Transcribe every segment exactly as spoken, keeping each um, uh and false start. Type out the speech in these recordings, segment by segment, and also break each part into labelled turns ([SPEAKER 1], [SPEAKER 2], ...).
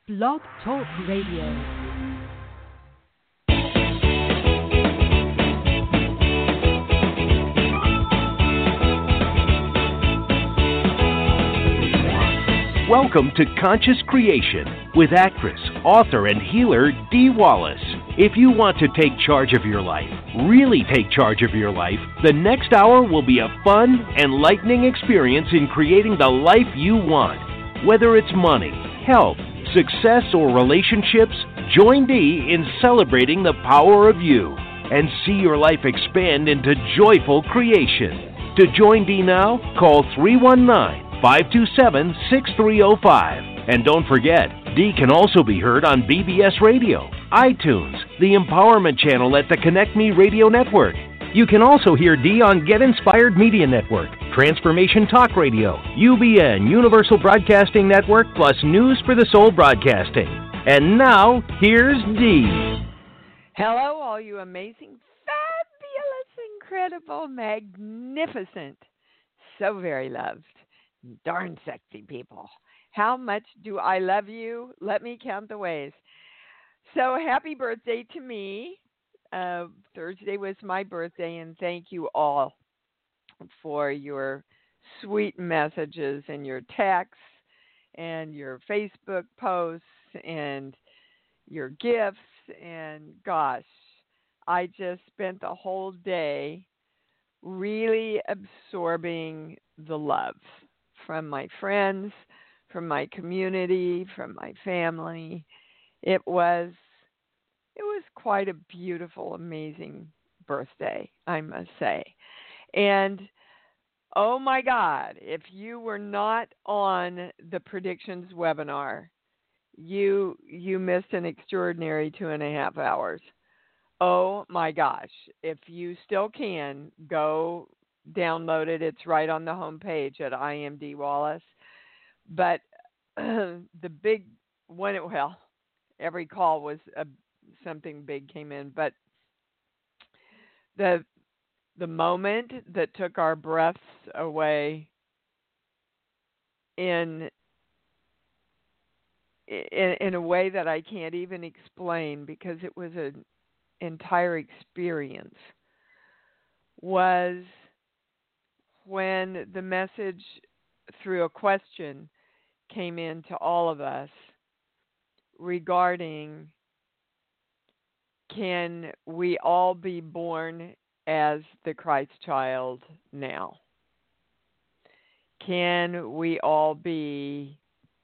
[SPEAKER 1] Blog Talk Radio.
[SPEAKER 2] Welcome to Conscious Creation with actress, author, and healer Dee Wallace. If you want to take charge of your life, really take charge of your life, the next hour will be a fun, enlightening experience in creating the life you want. Whether it's money, health, success, or relationships, join Dee in celebrating the power of you and see your life expand into joyful creation. To join Dee now, call three one nine, five two seven, six three zero five. And don't forget, Dee can also be heard on B B S Radio, iTunes, the Empowerment Channel at the Connect Me Radio Network. You can also hear Dee on Get Inspired Media Network, Transformation Talk Radio, U B N, Universal Broadcasting Network, plus News for the Soul Broadcasting. And now, here's Dee.
[SPEAKER 3] Hello, all you amazing, fabulous, incredible, magnificent, so very loved, darn sexy people. How much do I love you? Let me count the ways. So happy birthday to me. Uh, Thursday was my birthday, and thank you all for your sweet messages and your texts and your Facebook posts and your gifts. And gosh, I just spent the whole day really absorbing the love from my friends, from my community, from my family. It was it was quite a beautiful, amazing birthday, I must say. And oh my God, if you were not on the predictions webinar, you you missed an extraordinary two and a half hours. Oh my gosh, if you still can, go download it. It's right on the homepage at I Am Dee Wallace. But uh, the big one, well, every call was a, something big came in, but the the moment that took our breaths away in in, in a way that I can't even explain because it was an entire experience, was when the message through a question came in to all of us regarding, can we all be born as the Christ child now? Can we all be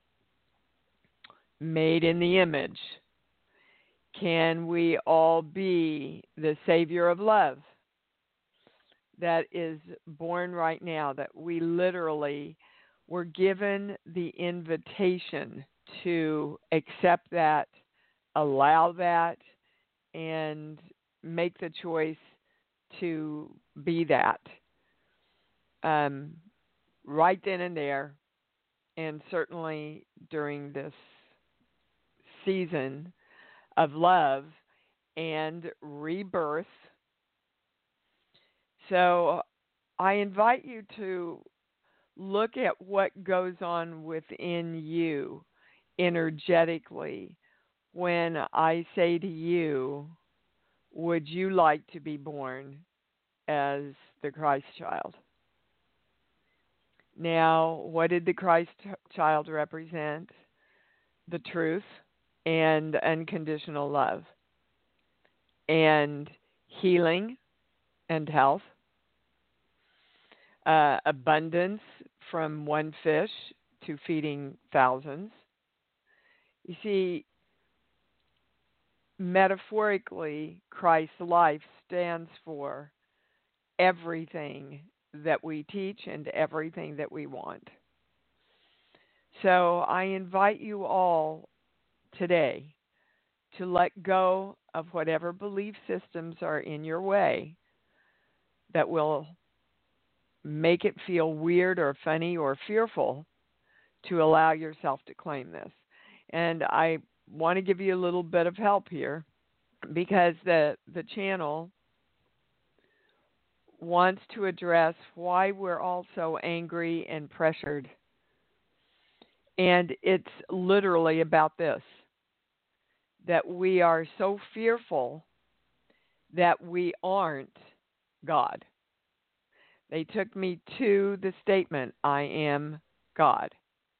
[SPEAKER 3] made in the image? Can we all be the Savior of love that is born right now, that we literally were given the invitation to accept that, allow that, and make the choice to be that um, right then and there, and certainly during this season of love and rebirth. So I invite you to look at what goes on within you energetically when I say to you, would you like to be born as the Christ child? Now, what did the Christ child represent? The truth and unconditional love and healing and health, uh, abundance from one fish to feeding thousands. You see, metaphorically, Christ's life stands for everything that we teach and everything that we want. So I invite you all today to let go of whatever belief systems are in your way that will make it feel weird or funny or fearful to allow yourself to claim this. And I want to give you a little bit of help here because the the channel wants to address why we're all so angry and pressured And it's literally about this, that we are so fearful that we aren't God. They took me to the statement, I am God.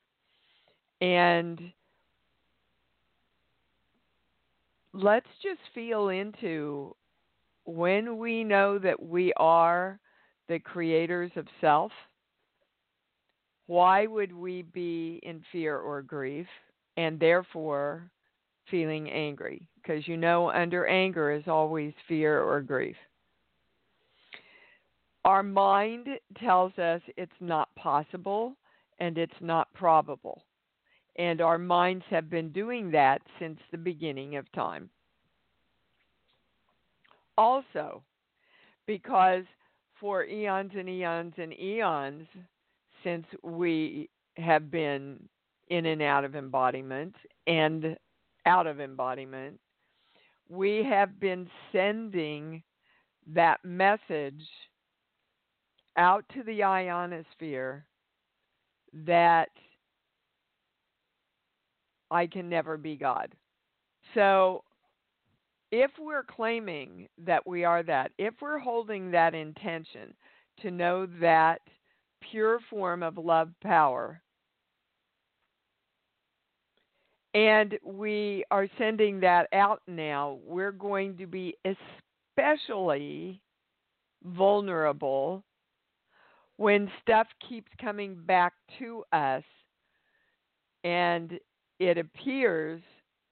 [SPEAKER 3] And let's just feel into when we know that we are the creators of self, why would we be in fear or grief and therefore feeling angry? Because you know, under anger is always fear or grief. Our mind tells us it's not possible and it's not probable. And our minds have been doing that since the beginning of time. Also, because for eons and eons and eons, since we have been in and out of embodiment and out of embodiment, we have been sending that message out to the ionosphere that I can never be God. So if we're claiming that we are that, if we're holding that intention to know that pure form of love power, and we are sending that out now, we're going to be especially vulnerable when stuff keeps coming back to us and it appears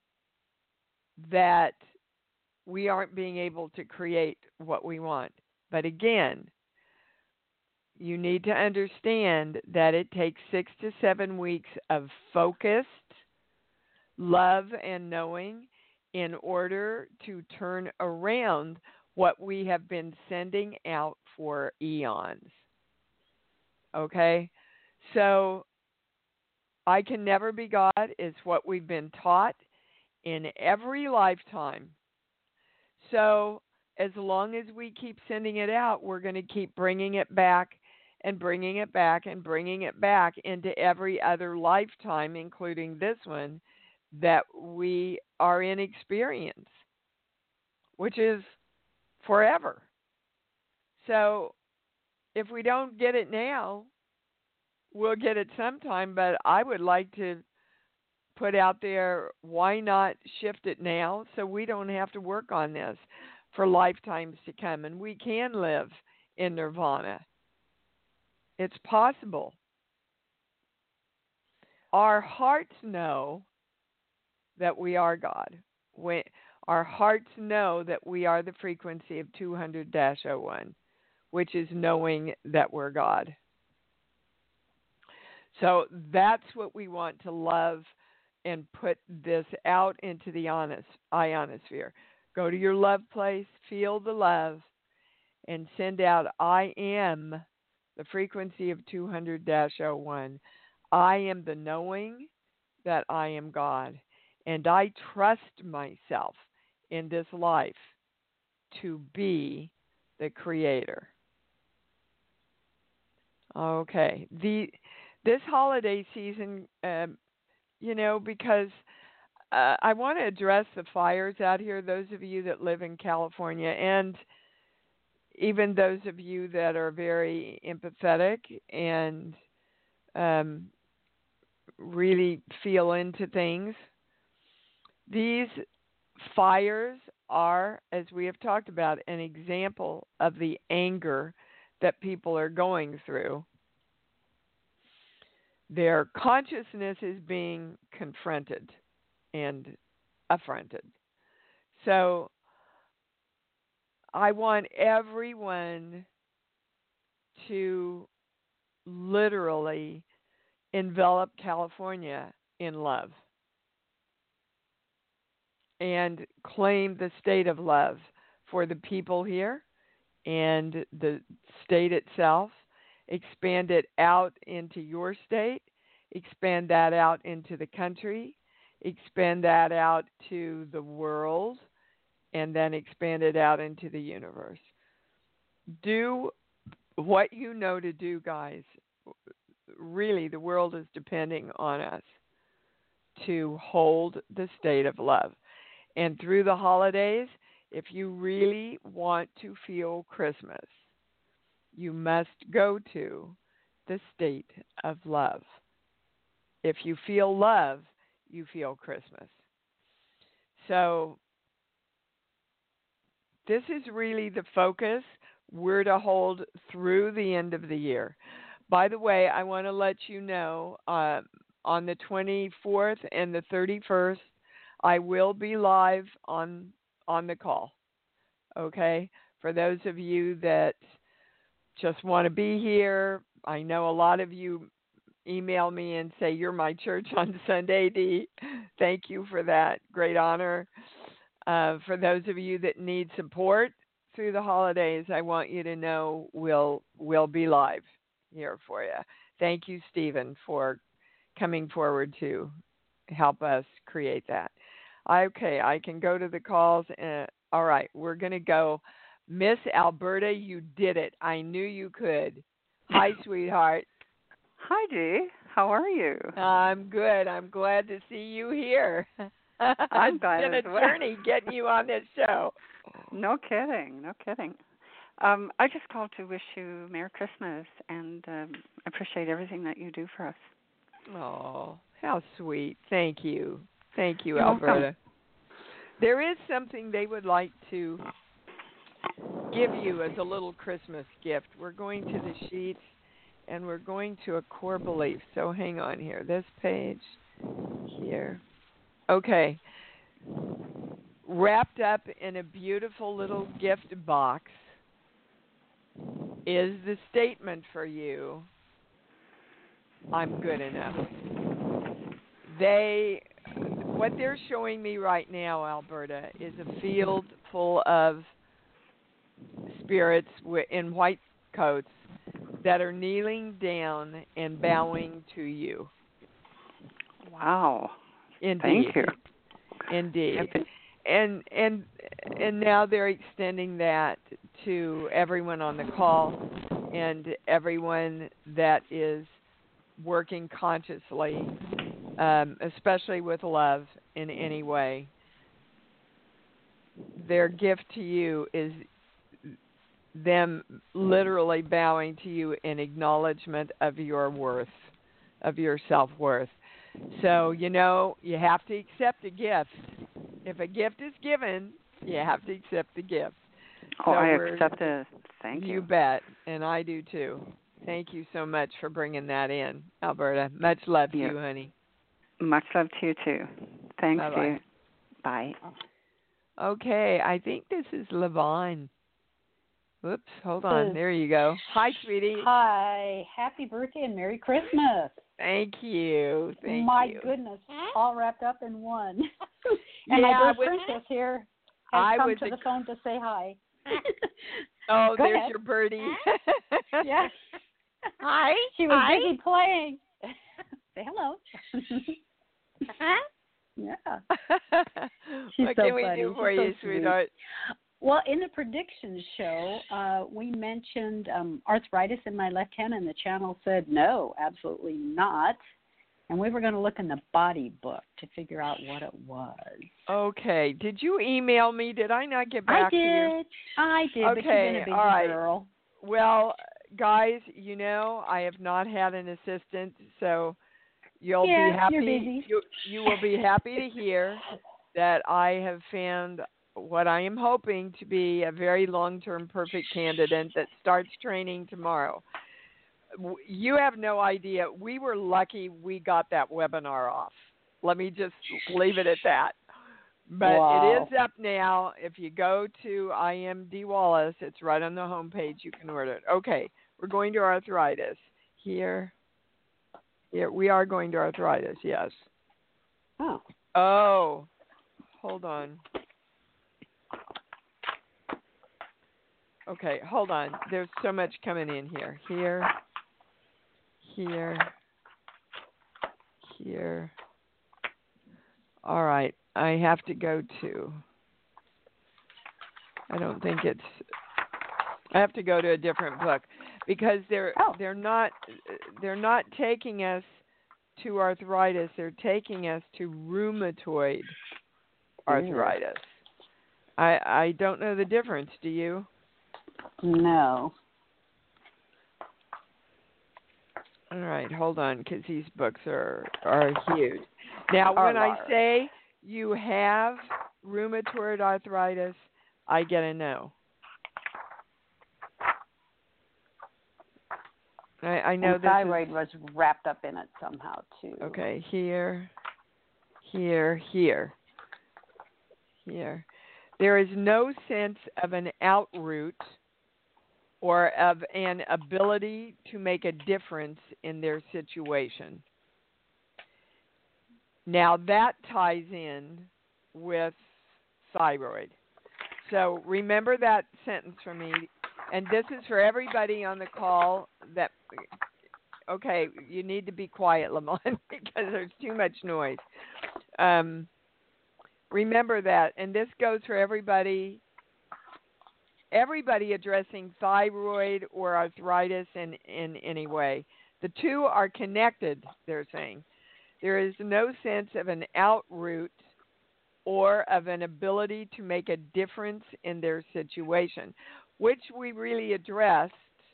[SPEAKER 3] that we aren't being able to create what we want. But again, you need to understand that it takes six to seven weeks of focused love and knowing in order to turn around what we have been sending out for eons. Okay? So, I can never be God is what we've been taught in every lifetime. So, as long as we keep sending it out, we're going to keep bringing it back and bringing it back and bringing it back into every other lifetime, including this one, that we are in experience, which is forever. So, if we don't get it now, we'll get it sometime, but I would like to put out there, why not shift it now so we don't have to work on this for lifetimes to come, and we can live in nirvana. It's possible. Our hearts know that we are God. When our hearts know that we are the frequency of two hundred dash oh one, which is knowing that we're God. So that's what we want to love and put this out into the ionosphere. Go to your love place, feel the love, and send out, I am the frequency of two hundred dash oh one. I am the knowing that I am God. And I trust myself in this life to be the creator. Okay. The this holiday season, uh, you know, because uh, I want to address the fires out here, those of you that live in California, and even those of you that are very empathetic and um, really feel into things. These fires are, as we have talked about, an example of the anger that people are going through. Their consciousness is being confronted and affronted. So I want everyone to literally envelop California in love and claim the state of love for the people here and the state itself. Expand it out into your state, expand that out into the country, expand that out to the world, and then expand it out into the universe. Do what you know to do, guys. really, the world is depending on us to hold the state of love. And through the holidays, if you really want to feel Christmas, you must go to the state of love. If you feel love, you feel Christmas. So this is really the focus we're to hold through the end of the year. By the way, I want to let you know uh, on the twenty-fourth and the thirty-first, I will be live on on the call. Okay? For those of you that just want to be here, I know a lot of you email me and say, you're my church on Sunday, Dee. Thank you for that. Great honor. Uh, for those of you that need support through the holidays, I want you to know we'll, we'll be live here for you. Thank you, Stephen, for coming forward to help us create that. Okay, I can go to the calls. And, all right, we're going to go. Miss Alberta, you did it. I knew you could. Hi, sweetheart.
[SPEAKER 4] Hi, Dee. How are you?
[SPEAKER 3] I'm good. I'm glad to see you here.
[SPEAKER 4] I'm glad
[SPEAKER 3] it's been a
[SPEAKER 4] well.
[SPEAKER 3] journey getting you on this show.
[SPEAKER 4] No kidding. No kidding. Um, I just called to wish you Merry Christmas, and um, I appreciate everything that you do for us.
[SPEAKER 3] Oh, how sweet. Thank you. Thank you,
[SPEAKER 4] You're
[SPEAKER 3] Alberta.
[SPEAKER 4] welcome.
[SPEAKER 3] There is something they would like to give you as a little Christmas gift. We're going to the sheets, and we're going to a core belief. So hang on here. This page here. Okay. Wrapped up in a beautiful little gift box is the statement for you, I'm good enough. They, what they're showing me right now, Alberta, is a field full of spirits in white coats that are kneeling down and bowing to you.
[SPEAKER 4] Wow.
[SPEAKER 3] Indeed.
[SPEAKER 4] Thank you.
[SPEAKER 3] Indeed. And and and now they're extending that to everyone on the call and everyone that is working consciously, um, especially with love in any way. Their gift to you is them literally bowing to you in acknowledgement of your worth, of your self-worth. So, you know, you have to accept a gift. If a gift is given, you have to accept the gift.
[SPEAKER 4] Oh,
[SPEAKER 3] so
[SPEAKER 4] I accept it. Thank you.
[SPEAKER 3] You bet, and I do too. Thank you so much for bringing that in, Alberta. Much love to
[SPEAKER 4] yeah.
[SPEAKER 3] you, honey.
[SPEAKER 4] Much love to you, too. Thanks,
[SPEAKER 3] Bye-bye.
[SPEAKER 4] you. Bye.
[SPEAKER 3] Okay, I think this is Levon. Whoops, hold on. There you go. Hi, sweetie.
[SPEAKER 5] Hi. Happy birthday and Merry Christmas.
[SPEAKER 3] Thank you. Thank
[SPEAKER 5] My
[SPEAKER 3] you.
[SPEAKER 5] goodness, all wrapped up in one. and
[SPEAKER 3] yeah,
[SPEAKER 5] my dear
[SPEAKER 3] was,
[SPEAKER 5] princess here has
[SPEAKER 3] I
[SPEAKER 5] come
[SPEAKER 3] was
[SPEAKER 5] to
[SPEAKER 3] a,
[SPEAKER 5] the phone to say hi.
[SPEAKER 3] oh,
[SPEAKER 5] Go
[SPEAKER 3] there's
[SPEAKER 5] ahead.
[SPEAKER 3] your birdie.
[SPEAKER 5] Yeah.
[SPEAKER 3] Hi.
[SPEAKER 5] She was
[SPEAKER 3] Hi.
[SPEAKER 5] busy playing. Say hello. yeah. She's
[SPEAKER 3] what
[SPEAKER 5] so
[SPEAKER 3] can we
[SPEAKER 5] funny.
[SPEAKER 3] do for
[SPEAKER 5] She's
[SPEAKER 3] you,
[SPEAKER 5] so sweet.
[SPEAKER 3] sweetheart?
[SPEAKER 5] Well, in the predictions show, uh, we mentioned um, arthritis in my left hand, and the channel said no, absolutely not. And we were going to look in the body book to figure out what it was.
[SPEAKER 3] Okay. Did you email me? Did I not get back
[SPEAKER 5] I did.
[SPEAKER 3] to you?
[SPEAKER 5] I did,
[SPEAKER 3] okay.
[SPEAKER 5] but you've been a busy
[SPEAKER 3] all right.
[SPEAKER 5] girl.
[SPEAKER 3] Well, guys, you know, I have not had an assistant, so you'll
[SPEAKER 5] yeah,
[SPEAKER 3] be happy.
[SPEAKER 5] You're busy.
[SPEAKER 3] You, you will be happy to hear that I have found what I am hoping to be a very long-term perfect candidate that starts training tomorrow. You have no idea. We were lucky we got that webinar off. Let me just leave it at that. But
[SPEAKER 5] wow.
[SPEAKER 3] it is up now. If you go to I am Dee Wallace, it's right on the homepage. You can order it. Okay, we're going to arthritis. Here. Here. We are going to arthritis, yes.
[SPEAKER 5] Oh.
[SPEAKER 3] Oh. Hold on. Okay, hold on. There's so much coming in here. Here, here, here. All right, I have to go to, I don't think it's, I have to go to a different book. because they're
[SPEAKER 5] Oh.
[SPEAKER 3] they're not they're not taking us to arthritis. They're taking us to rheumatoid arthritis. I I don't know the difference. Do you?
[SPEAKER 5] No.
[SPEAKER 3] All right, hold on, because these books are are huge. Now,
[SPEAKER 5] Are
[SPEAKER 3] when I
[SPEAKER 5] large.
[SPEAKER 3] say you have rheumatoid arthritis, I get a no. I, I know
[SPEAKER 5] and
[SPEAKER 3] this
[SPEAKER 5] thyroid
[SPEAKER 3] is,
[SPEAKER 5] was wrapped up in it somehow too.
[SPEAKER 3] okay, here, here, here, here. There is no sense of an outroot or of an ability to make a difference in their situation. Now that ties in with thyroid. So remember that sentence for me, and this is for everybody on the call that, okay, you need to be quiet, Lamont, because there's too much noise. Um, remember that, and this goes for everybody everybody addressing thyroid or arthritis in, in any way. The two are connected, they're saying. There is no sense of an outroot or of an ability to make a difference in their situation, which we really addressed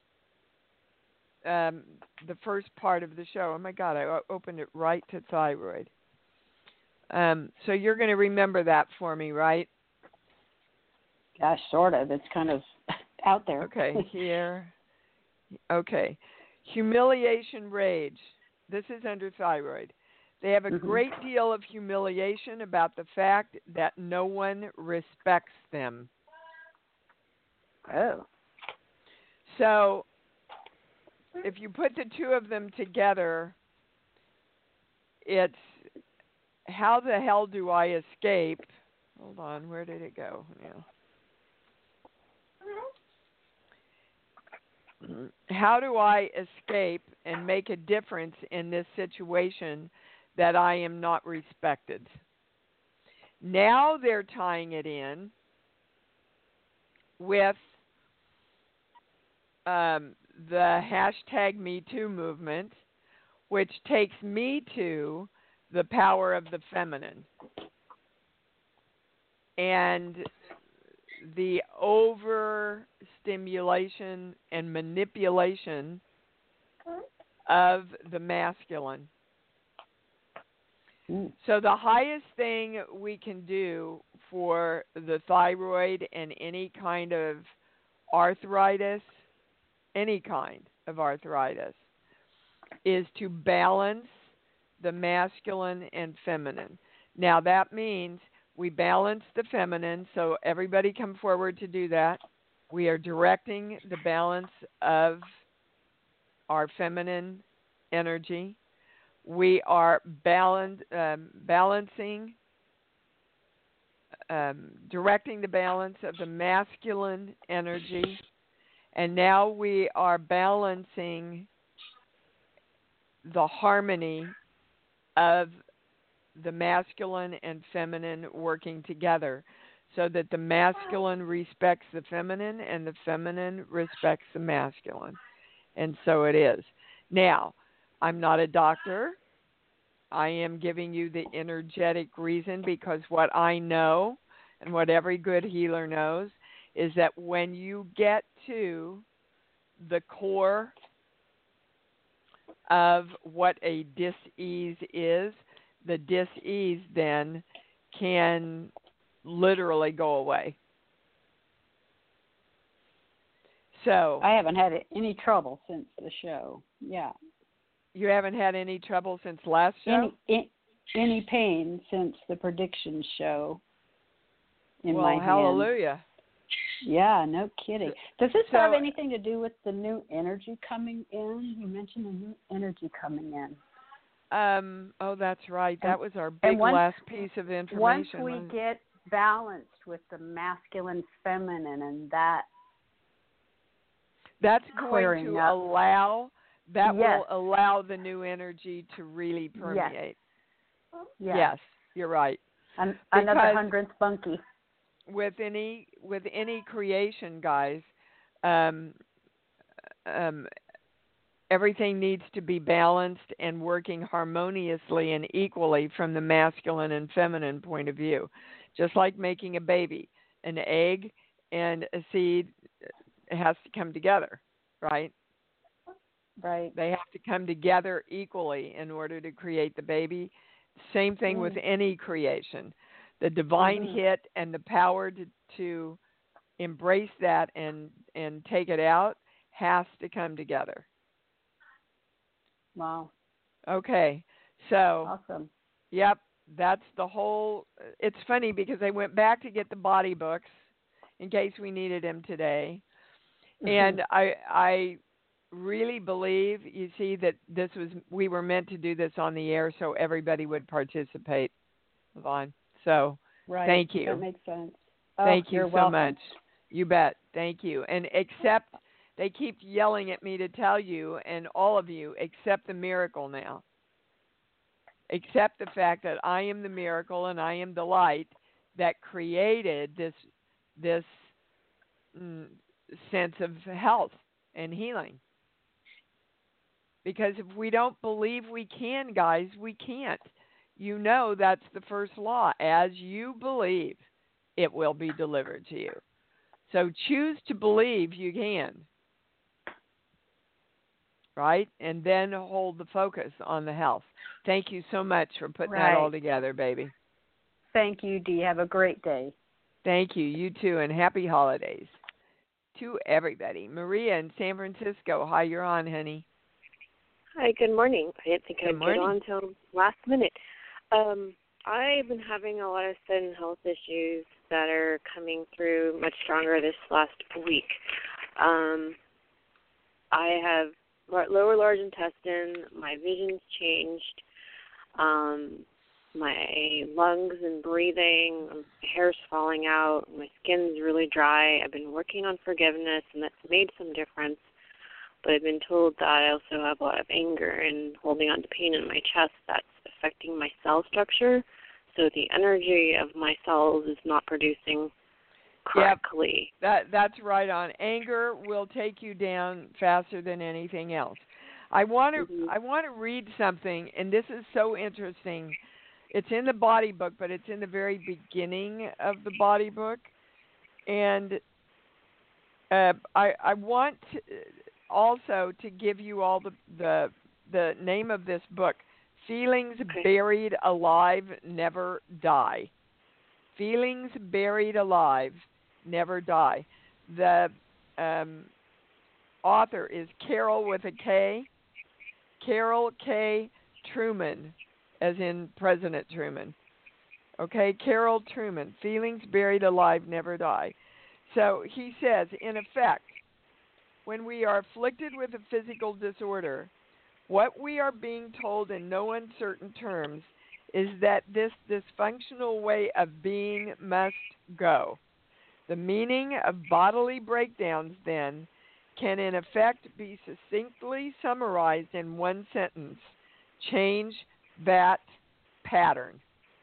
[SPEAKER 3] um, the first part of the show. Oh, my God, I opened it right to thyroid. Um, so you're going to remember that for me, right?
[SPEAKER 5] Yeah, sort of. It's kind of out there.
[SPEAKER 3] Okay, here. Okay. Humiliation, rage. This is under thyroid. They have a
[SPEAKER 5] mm-hmm.
[SPEAKER 3] great deal of humiliation about the fact that no one respects them.
[SPEAKER 5] Oh.
[SPEAKER 3] So, if you put the two of them together, it's how the hell do I escape? Hold on, where did it go now? How do I escape and make a difference in this situation that I am not respected? Now they're tying it in with um, the hashtag Me Too movement, which takes me to the power of the feminine and the overstimulation and manipulation of the masculine.
[SPEAKER 5] Mm.
[SPEAKER 3] So the highest thing we can do for the thyroid and any kind of arthritis, any kind of arthritis, is to balance the masculine and feminine. Now that means we balance the feminine, so everybody come forward to do that. We are directing the balance of our feminine energy. We are balance, um, balancing, um, directing the balance of the masculine energy. And now we are balancing the harmony of the masculine and feminine working together so that the masculine respects the feminine and the feminine respects the masculine. And so it is. Now, I'm not a doctor. I am giving you the energetic reason because what I know and what every good healer knows is that when you get to the core of what a dis-ease is, the dis-ease then can literally go away. So
[SPEAKER 5] I haven't had any trouble since the show. Yeah.
[SPEAKER 3] You haven't had any trouble since last show?
[SPEAKER 5] Any, any pain since the predictions show in
[SPEAKER 3] well,
[SPEAKER 5] my hand.
[SPEAKER 3] hallelujah.
[SPEAKER 5] Yeah, no kidding. Does this
[SPEAKER 3] So,
[SPEAKER 5] have anything to do with the new energy coming in? You mentioned the new energy coming in.
[SPEAKER 3] Um, oh, that's right. That
[SPEAKER 5] And-
[SPEAKER 3] was our big
[SPEAKER 5] once-
[SPEAKER 3] last piece of
[SPEAKER 5] Once
[SPEAKER 3] information.
[SPEAKER 5] we
[SPEAKER 3] was-
[SPEAKER 5] get balanced with the masculine, feminine, and that
[SPEAKER 3] That's going
[SPEAKER 5] clearing
[SPEAKER 3] to
[SPEAKER 5] up.
[SPEAKER 3] allow, that
[SPEAKER 5] Yes.
[SPEAKER 3] will allow the new energy to really permeate.
[SPEAKER 5] yeah,
[SPEAKER 3] Yes, you're right.
[SPEAKER 5] An- another
[SPEAKER 3] Because-
[SPEAKER 5] hundredth bunkie.
[SPEAKER 3] With any with any creation, guys, um, um, everything needs to be balanced and working harmoniously and equally from the masculine and feminine point of view. Just like making a baby, an egg and a seed has to come together, right?
[SPEAKER 5] Right.
[SPEAKER 3] They have to come together equally in order to create the baby. Same thing mm. with any creation. The divine mm-hmm. hit and the power to, to embrace that and, and take it out has to come together.
[SPEAKER 5] Wow.
[SPEAKER 3] Okay. So,
[SPEAKER 5] awesome.
[SPEAKER 3] Yep, that's the whole. It's funny because I went back to get the body books in case we needed them today. Mm-hmm. And I I really believe, you see, that this was, we were meant to do this on the air so everybody would participate, Yvonne. So
[SPEAKER 5] right.
[SPEAKER 3] thank you.
[SPEAKER 5] That makes sense. Oh,
[SPEAKER 3] thank you
[SPEAKER 5] you're
[SPEAKER 3] so
[SPEAKER 5] welcome.
[SPEAKER 3] much. You bet. Thank you. And accept, they keep yelling at me to tell you, and all of you, accept the miracle now. Accept the fact that I am the miracle and I am the light that created this this mm, sense of health and healing. Because if we don't believe we can, guys, we can't. You know that's the first law. As you believe, it will be delivered to you. So choose to believe you can. Right? And then hold the focus on the health. Thank you so much for putting
[SPEAKER 5] right.
[SPEAKER 3] that all together, baby.
[SPEAKER 5] Thank you, Dee. Have a great day.
[SPEAKER 3] Thank you. You too, and happy holidays to everybody. Maria in San Francisco. Hi, you're on, honey.
[SPEAKER 6] Hi, good morning. I didn't think
[SPEAKER 3] good
[SPEAKER 6] I'd
[SPEAKER 3] morning.
[SPEAKER 6] get on until last minute. Um, I've been having a lot of sudden health issues that are coming through much stronger this last week. Um, I have lower large intestine, my vision's changed, um, my lungs and breathing, my hair's falling out, my skin's really dry. I've been working on forgiveness, and that's made some difference. But I've been told that I also have a lot of anger and holding on to pain in my chest that's affecting my cell structure. So the energy of my cells is not producing correctly.
[SPEAKER 3] Yep, that that's right on. Anger will take you down faster than anything else. I want to mm-hmm. I want to read something, and this is so interesting. It's in the body book, but it's in the very beginning of the body book, and uh, I I want to, also to give you all the, the the name of this book, Feelings
[SPEAKER 6] okay.
[SPEAKER 3] Buried Alive Never Die. Feelings Buried Alive Never Die. The um, author is Carol with a K, Carol K. Trueman, as in President Truman. Okay, Carol Trueman, Feelings Buried Alive Never Die. So he says, in effect, when we are afflicted with a physical disorder, what we are being told in no uncertain terms is that this dysfunctional way of being must go. The meaning of bodily breakdowns, then, can in effect be succinctly summarized in one sentence: change that pattern.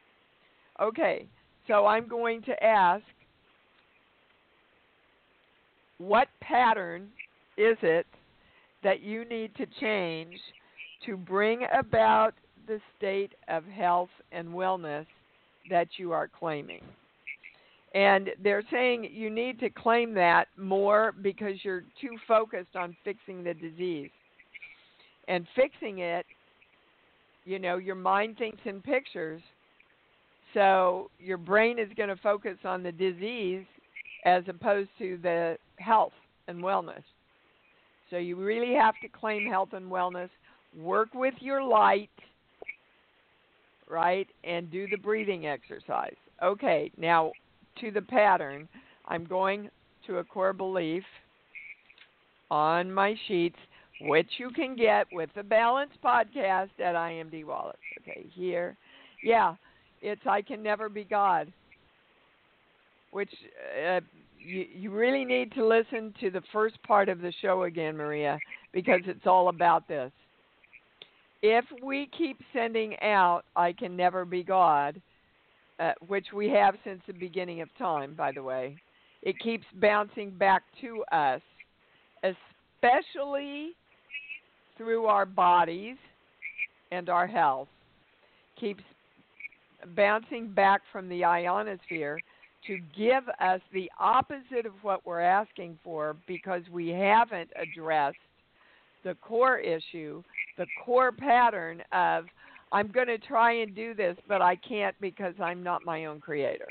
[SPEAKER 3] Okay, so I'm going to ask, what pattern is it that you need to change to bring about the state of health and wellness that you are claiming? And they're saying you need to claim that more because you're too focused on fixing the disease. And fixing it, you know, your mind thinks in pictures, so your brain is going to focus on the disease as opposed to the health and wellness. So you really have to claim health and wellness, work with your light, right, and do the breathing exercise. Okay, now to the pattern, I'm going to a core belief on my sheets, which you can get with the Balance Podcast at I am Dee Wallace. Okay, here. Yeah, it's I can never be God, which uh, you, you really need to listen to the first part of the show again, Maria, because it's all about this. If we keep sending out I can never be God, uh, which we have since the beginning of time, by the way, it keeps bouncing back to us, especially through our bodies and our health, keeps bouncing back from the ionosphere to give us the opposite of what we're asking for because we haven't addressed the core issue, the core pattern of, I'm going to try and do this, but I can't because I'm not my own creator.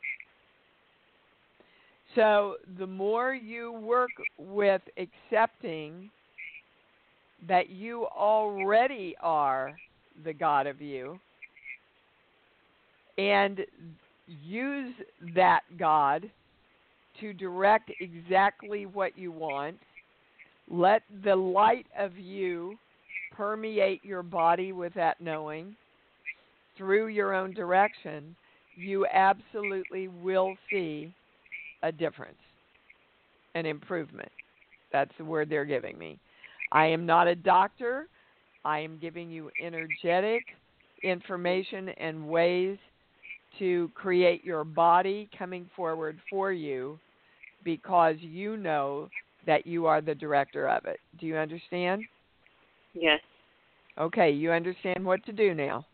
[SPEAKER 3] So the more you work with accepting that you already are the God of you, and use that God to direct exactly what you want, let the light of you permeate your body with that knowing through your own direction, you absolutely will see a difference, an improvement. That's the word they're giving me. I am not a doctor. I am giving you energetic information and ways to create your body coming forward for you because you know that you are the director of it. Do you understand?
[SPEAKER 6] Yes.
[SPEAKER 3] Okay, you understand what to do now.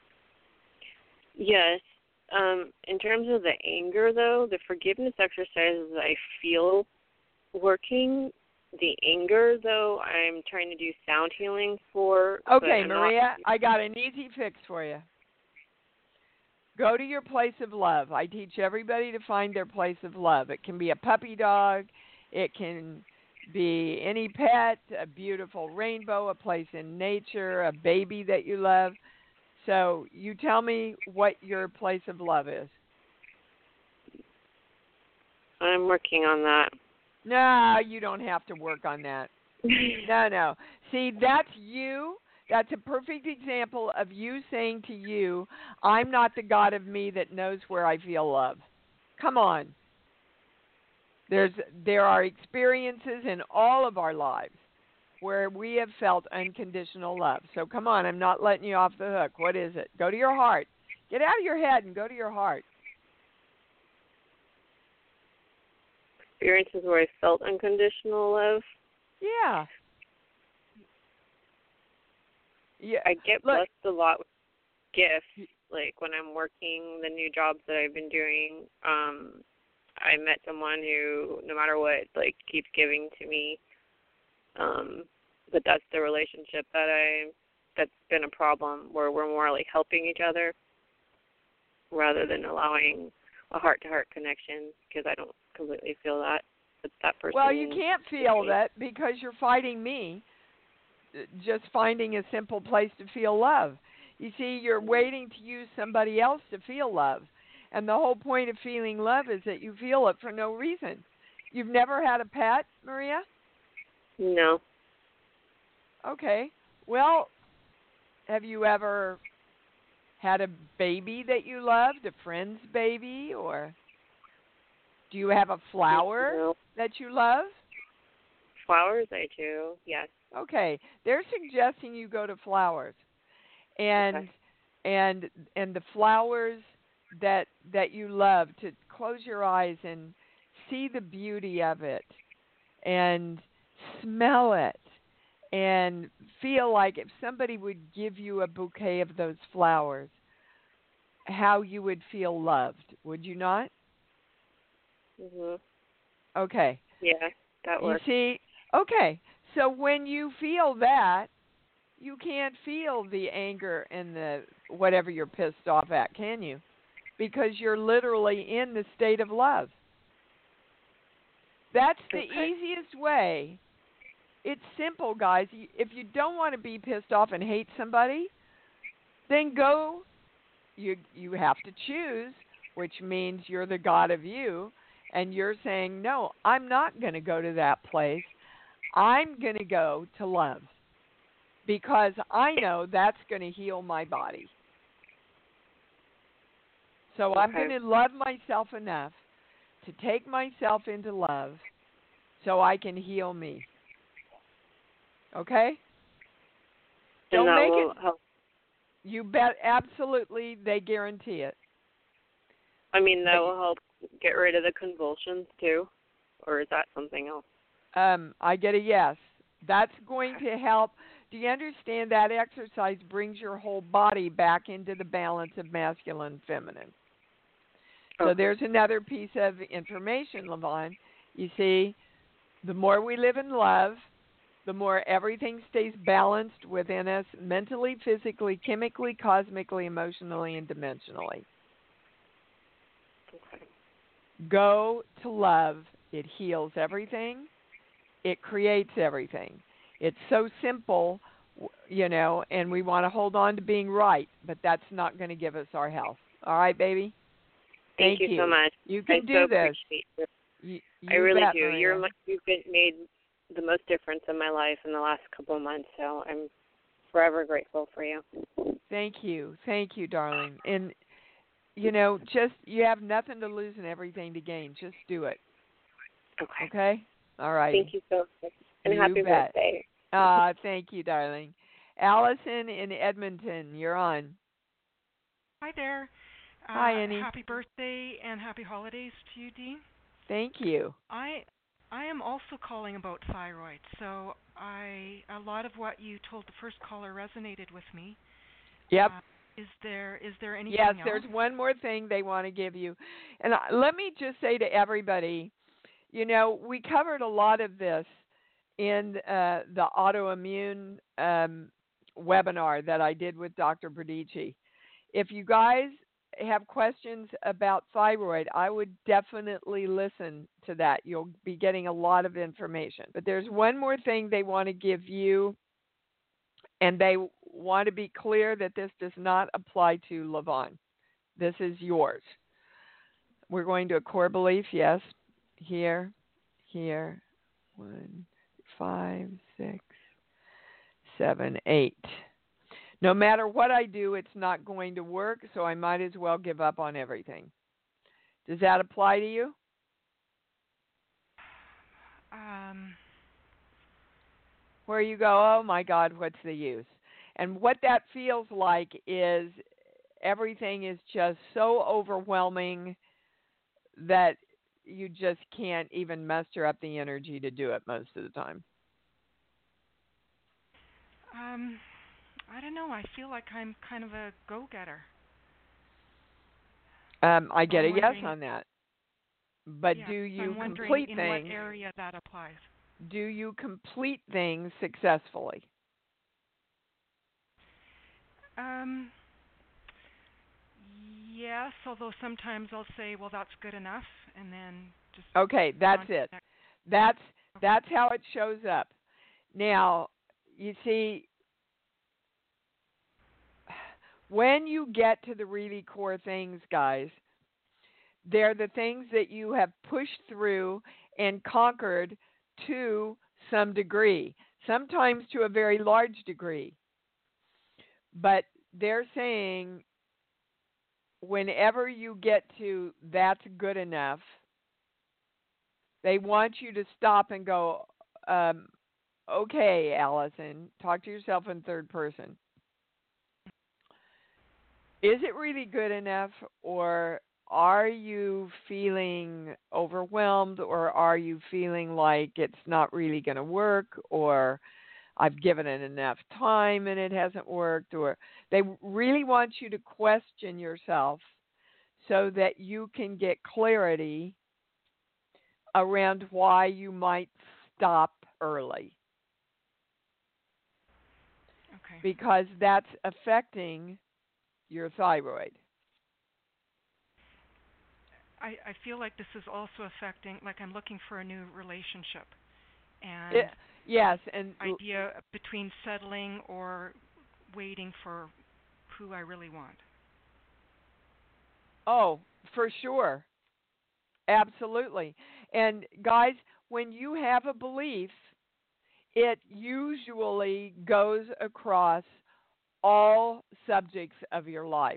[SPEAKER 6] Yes. Um, in terms of the anger, though, the forgiveness exercises I feel working. The anger, though, I'm trying to do sound healing for.
[SPEAKER 3] Okay,
[SPEAKER 6] but
[SPEAKER 3] Maria,
[SPEAKER 6] not...
[SPEAKER 3] I got an easy fix for you. Go to your place of love. I teach everybody to find their place of love. It can be a puppy dog. It can be any pet, a beautiful rainbow, a place in nature, a baby that you love. So you tell me what your place of love is.
[SPEAKER 6] I'm working on that.
[SPEAKER 3] No, you don't have to work on that. No, no. See, that's you. That's a perfect example of you saying to you, I'm not the God of me that knows where I feel love. Come on. There's there are experiences in all of our lives where we have felt unconditional love. So come on, I'm not letting you off the hook. What is it? Go to your heart. Get out of your head and go to your heart.
[SPEAKER 6] Experiences where I felt unconditional love.
[SPEAKER 3] Yeah. Yeah.
[SPEAKER 6] I get
[SPEAKER 3] Look,
[SPEAKER 6] blessed a lot with gifts. Like when I'm working the new jobs that I've been doing, um, I met someone who, no matter what, like keeps giving to me. Um, but that's the relationship that I that's been a problem, where we're more like helping each other rather than allowing a heart-to-heart connection, because I don't completely feel that with that person.
[SPEAKER 3] Well, you can't feel that because you're fighting me. Just finding a simple place to feel love. You see, you're waiting to use somebody else to feel love. And the whole point of feeling love is that you feel it for no reason. You've never had a pet, Maria?
[SPEAKER 6] No.
[SPEAKER 3] Okay. Well, have you ever had a baby that you loved, a friend's baby, or do you have a flower
[SPEAKER 6] No.
[SPEAKER 3] that you love?
[SPEAKER 6] Flowers, I do, yes.
[SPEAKER 3] Okay, they're suggesting you go to flowers, and
[SPEAKER 6] okay.
[SPEAKER 3] and and the flowers that that you love, to close your eyes and see the beauty of it, and smell it, and feel like if somebody would give you a bouquet of those flowers, how you would feel loved. Would you not?
[SPEAKER 6] Mhm.
[SPEAKER 3] Okay.
[SPEAKER 6] Yeah, that works.
[SPEAKER 3] You see, okay. So when you feel that, you can't feel the anger and the whatever you're pissed off at, can you? Because you're literally in the state of love. That's the
[SPEAKER 6] okay.
[SPEAKER 3] easiest way. It's simple, guys. If you don't want to be pissed off and hate somebody, then go. You you have to choose, which means you're the God of you, and you're saying, no, I'm not going to go to that place. I'm going to go to love because I know that's going to heal my body. So
[SPEAKER 6] okay.
[SPEAKER 3] I'm going to love myself enough to take myself into love so I can heal me. Okay?
[SPEAKER 6] And
[SPEAKER 3] Don't
[SPEAKER 6] that
[SPEAKER 3] make
[SPEAKER 6] will
[SPEAKER 3] it.
[SPEAKER 6] help.
[SPEAKER 3] You bet. Absolutely, they guarantee it.
[SPEAKER 6] I mean, that
[SPEAKER 3] But,
[SPEAKER 6] will help get rid of the convulsions too, or is that something else?
[SPEAKER 3] Um, I get a yes. That's going to help. Do you understand that exercise brings your whole body back into the balance of masculine and feminine? So
[SPEAKER 6] Okay.
[SPEAKER 3] there's another piece of information, Levon. You see, the more we live in love, the more everything stays balanced within us mentally, physically, chemically, cosmically, emotionally, and dimensionally.
[SPEAKER 6] Okay.
[SPEAKER 3] Go to love. It heals everything. It creates everything. It's so simple, you know, and we want to hold on to being right, but that's not going to give us our health. All right, baby?
[SPEAKER 6] Thank,
[SPEAKER 3] Thank
[SPEAKER 6] you so much.
[SPEAKER 3] You can
[SPEAKER 6] I
[SPEAKER 3] do
[SPEAKER 6] so
[SPEAKER 3] this.
[SPEAKER 6] appreciate you.
[SPEAKER 3] You,
[SPEAKER 6] I
[SPEAKER 3] you
[SPEAKER 6] really
[SPEAKER 3] bet,
[SPEAKER 6] do.
[SPEAKER 3] Maria.
[SPEAKER 6] You're my, you've been, made the most difference in my life in the last couple of months, so I'm forever grateful for you.
[SPEAKER 3] Thank you. Thank you, darling. And, you know, just you have nothing to lose and everything to gain. Just do it.
[SPEAKER 6] Okay.
[SPEAKER 3] Okay? All right.
[SPEAKER 6] Thank you so much. And
[SPEAKER 3] You
[SPEAKER 6] happy
[SPEAKER 3] bet.
[SPEAKER 6] birthday.
[SPEAKER 3] Uh, thank you, darling. Allison in Edmonton, you're on.
[SPEAKER 7] Hi there. Uh,
[SPEAKER 3] Hi, Annie.
[SPEAKER 7] Happy birthday and happy holidays to you, Dee.
[SPEAKER 3] Thank you.
[SPEAKER 7] I I am also calling about thyroid. So I a lot of what you told the first caller resonated with me.
[SPEAKER 3] Yep.
[SPEAKER 7] Uh, is there is there anything
[SPEAKER 3] Yes,
[SPEAKER 7] else?
[SPEAKER 3] there's one more thing they want to give you. And I- let me just say to everybody, you know, we covered a lot of this in uh, the autoimmune um, webinar that I did with Doctor Bradici. If you guys have questions about thyroid, I would definitely listen to that. You'll be getting a lot of information. But there's one more thing they want to give you, and they want to be clear that this does not apply to Levon. This is yours. We're going to a core belief, yes. Here, here, one, five, six, seven, eight. No matter what I do, it's not going to work, so I might as well give up on everything. Does that apply to you?
[SPEAKER 7] Um,
[SPEAKER 3] Where you go, oh my God, what's the use? And what that feels like is everything is just so overwhelming that you just can't even muster up the energy to do it most of the time.
[SPEAKER 7] um, I don't know. I feel like I'm kind of a go-getter.
[SPEAKER 3] Um, I get
[SPEAKER 7] I'm
[SPEAKER 3] a yes
[SPEAKER 7] wondering-
[SPEAKER 3] on that. But
[SPEAKER 7] yeah,
[SPEAKER 3] do
[SPEAKER 7] so
[SPEAKER 3] you
[SPEAKER 7] I'm wondering
[SPEAKER 3] complete
[SPEAKER 7] in
[SPEAKER 3] things?
[SPEAKER 7] what area that applies.
[SPEAKER 3] Do you complete things successfully?
[SPEAKER 7] Um, yes, although sometimes I'll say, well, that's good enough, and then just
[SPEAKER 3] Okay, that's
[SPEAKER 7] on to the
[SPEAKER 3] it.
[SPEAKER 7] next.
[SPEAKER 3] That's
[SPEAKER 7] Okay.
[SPEAKER 3] that's how it shows up. Now, you see, when you get to the really core things, guys, they're the things that you have pushed through and conquered to some degree, sometimes to a very large degree. But they're saying whenever you get to that's good enough, they want you to stop and go, um, okay, Allison, talk to yourself in third person. Is it really good enough, or are you feeling overwhelmed, or are you feeling like it's not really going to work, or I've given it enough time and it hasn't worked, or they really want you to question yourself so that you can get clarity around why you might stop early.
[SPEAKER 7] Okay.
[SPEAKER 3] Because that's affecting your thyroid.
[SPEAKER 7] I, I feel like this is also affecting, like I'm looking for a new relationship. And
[SPEAKER 3] It, yes, and
[SPEAKER 7] idea between settling or waiting for who I really want.
[SPEAKER 3] oh, for sure. Absolutely. And guys, when you have a belief, it usually goes across all subjects of your life.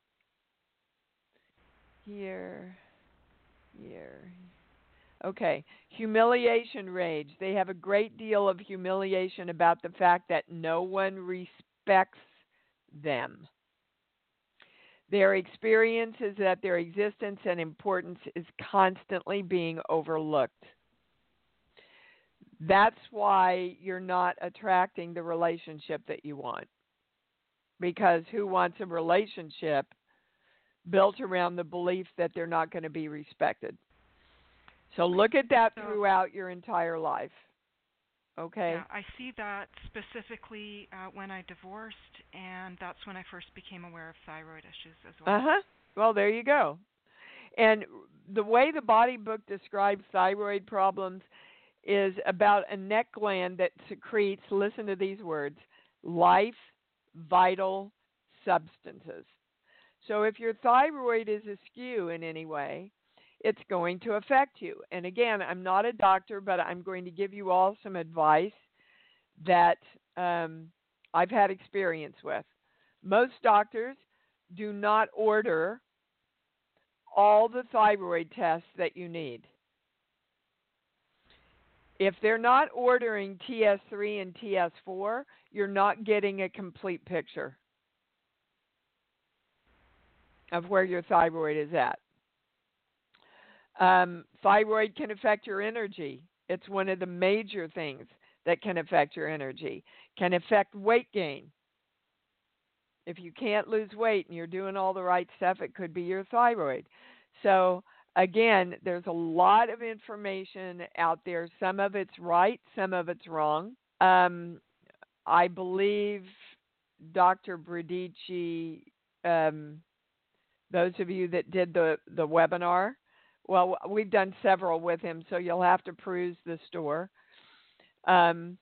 [SPEAKER 3] Here, here. Okay. Humiliation rage. They have a great deal of humiliation about the fact that no one respects them. Their experience is that their existence and importance is constantly being overlooked. That's why you're not attracting the relationship that you want. Because who wants a relationship built around the belief that they're not going to be respected? So look at that throughout your entire life. Okay?
[SPEAKER 7] Yeah, I see that specifically uh, when I divorced, and that's when I first became aware of thyroid issues as well.
[SPEAKER 3] Uh-huh. Well, there you go. And the way the body book describes thyroid problems is about a neck gland that secretes, listen to these words, life vital substances. So if your thyroid is askew in any way, it's going to affect you. And again, I'm not a doctor, but I'm going to give you all some advice that um, I've had experience with. Most doctors do not order all the thyroid tests that you need. If they're not ordering T S three and T S four, you're not getting a complete picture of where your thyroid is at. Um, thyroid can affect your energy. It's one of the major things that can affect your energy. Can affect weight gain. If you can't lose weight and you're doing all the right stuff, it could be your thyroid. So, again, there's a lot of information out there. Some of it's right, some of it's wrong. Um, I believe Doctor Bradici, um, those of you that did the, the webinar, well, we've done several with him, so you'll have to peruse the store, um,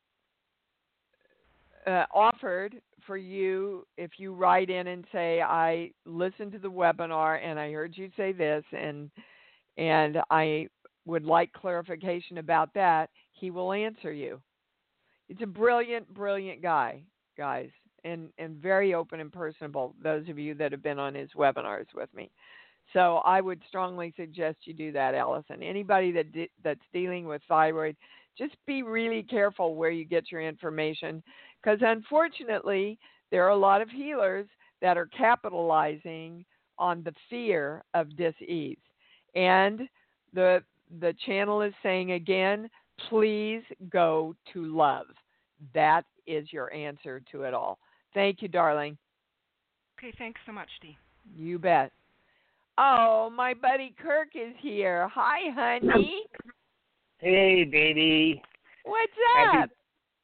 [SPEAKER 3] uh, offered for you, if you write in and say, I listened to the webinar and I heard you say this, and and I would like clarification about that, he will answer you. He's a brilliant, brilliant guy, guys, and, and very open and personable, those of you that have been on his webinars with me. So I would strongly suggest you do that, Allison. Anybody that de- that's dealing with thyroid, just be really careful where you get your information, because unfortunately, there are a lot of healers that are capitalizing on the fear of dis-ease. And the the channel is saying again, please go to love. That is your answer to it all. Thank you, darling.
[SPEAKER 7] Okay, thanks so much, Dee.
[SPEAKER 3] You bet. Oh, my buddy Kirk is here. Hi, honey.
[SPEAKER 8] Hey, baby.
[SPEAKER 3] What's
[SPEAKER 8] Happy...
[SPEAKER 3] up?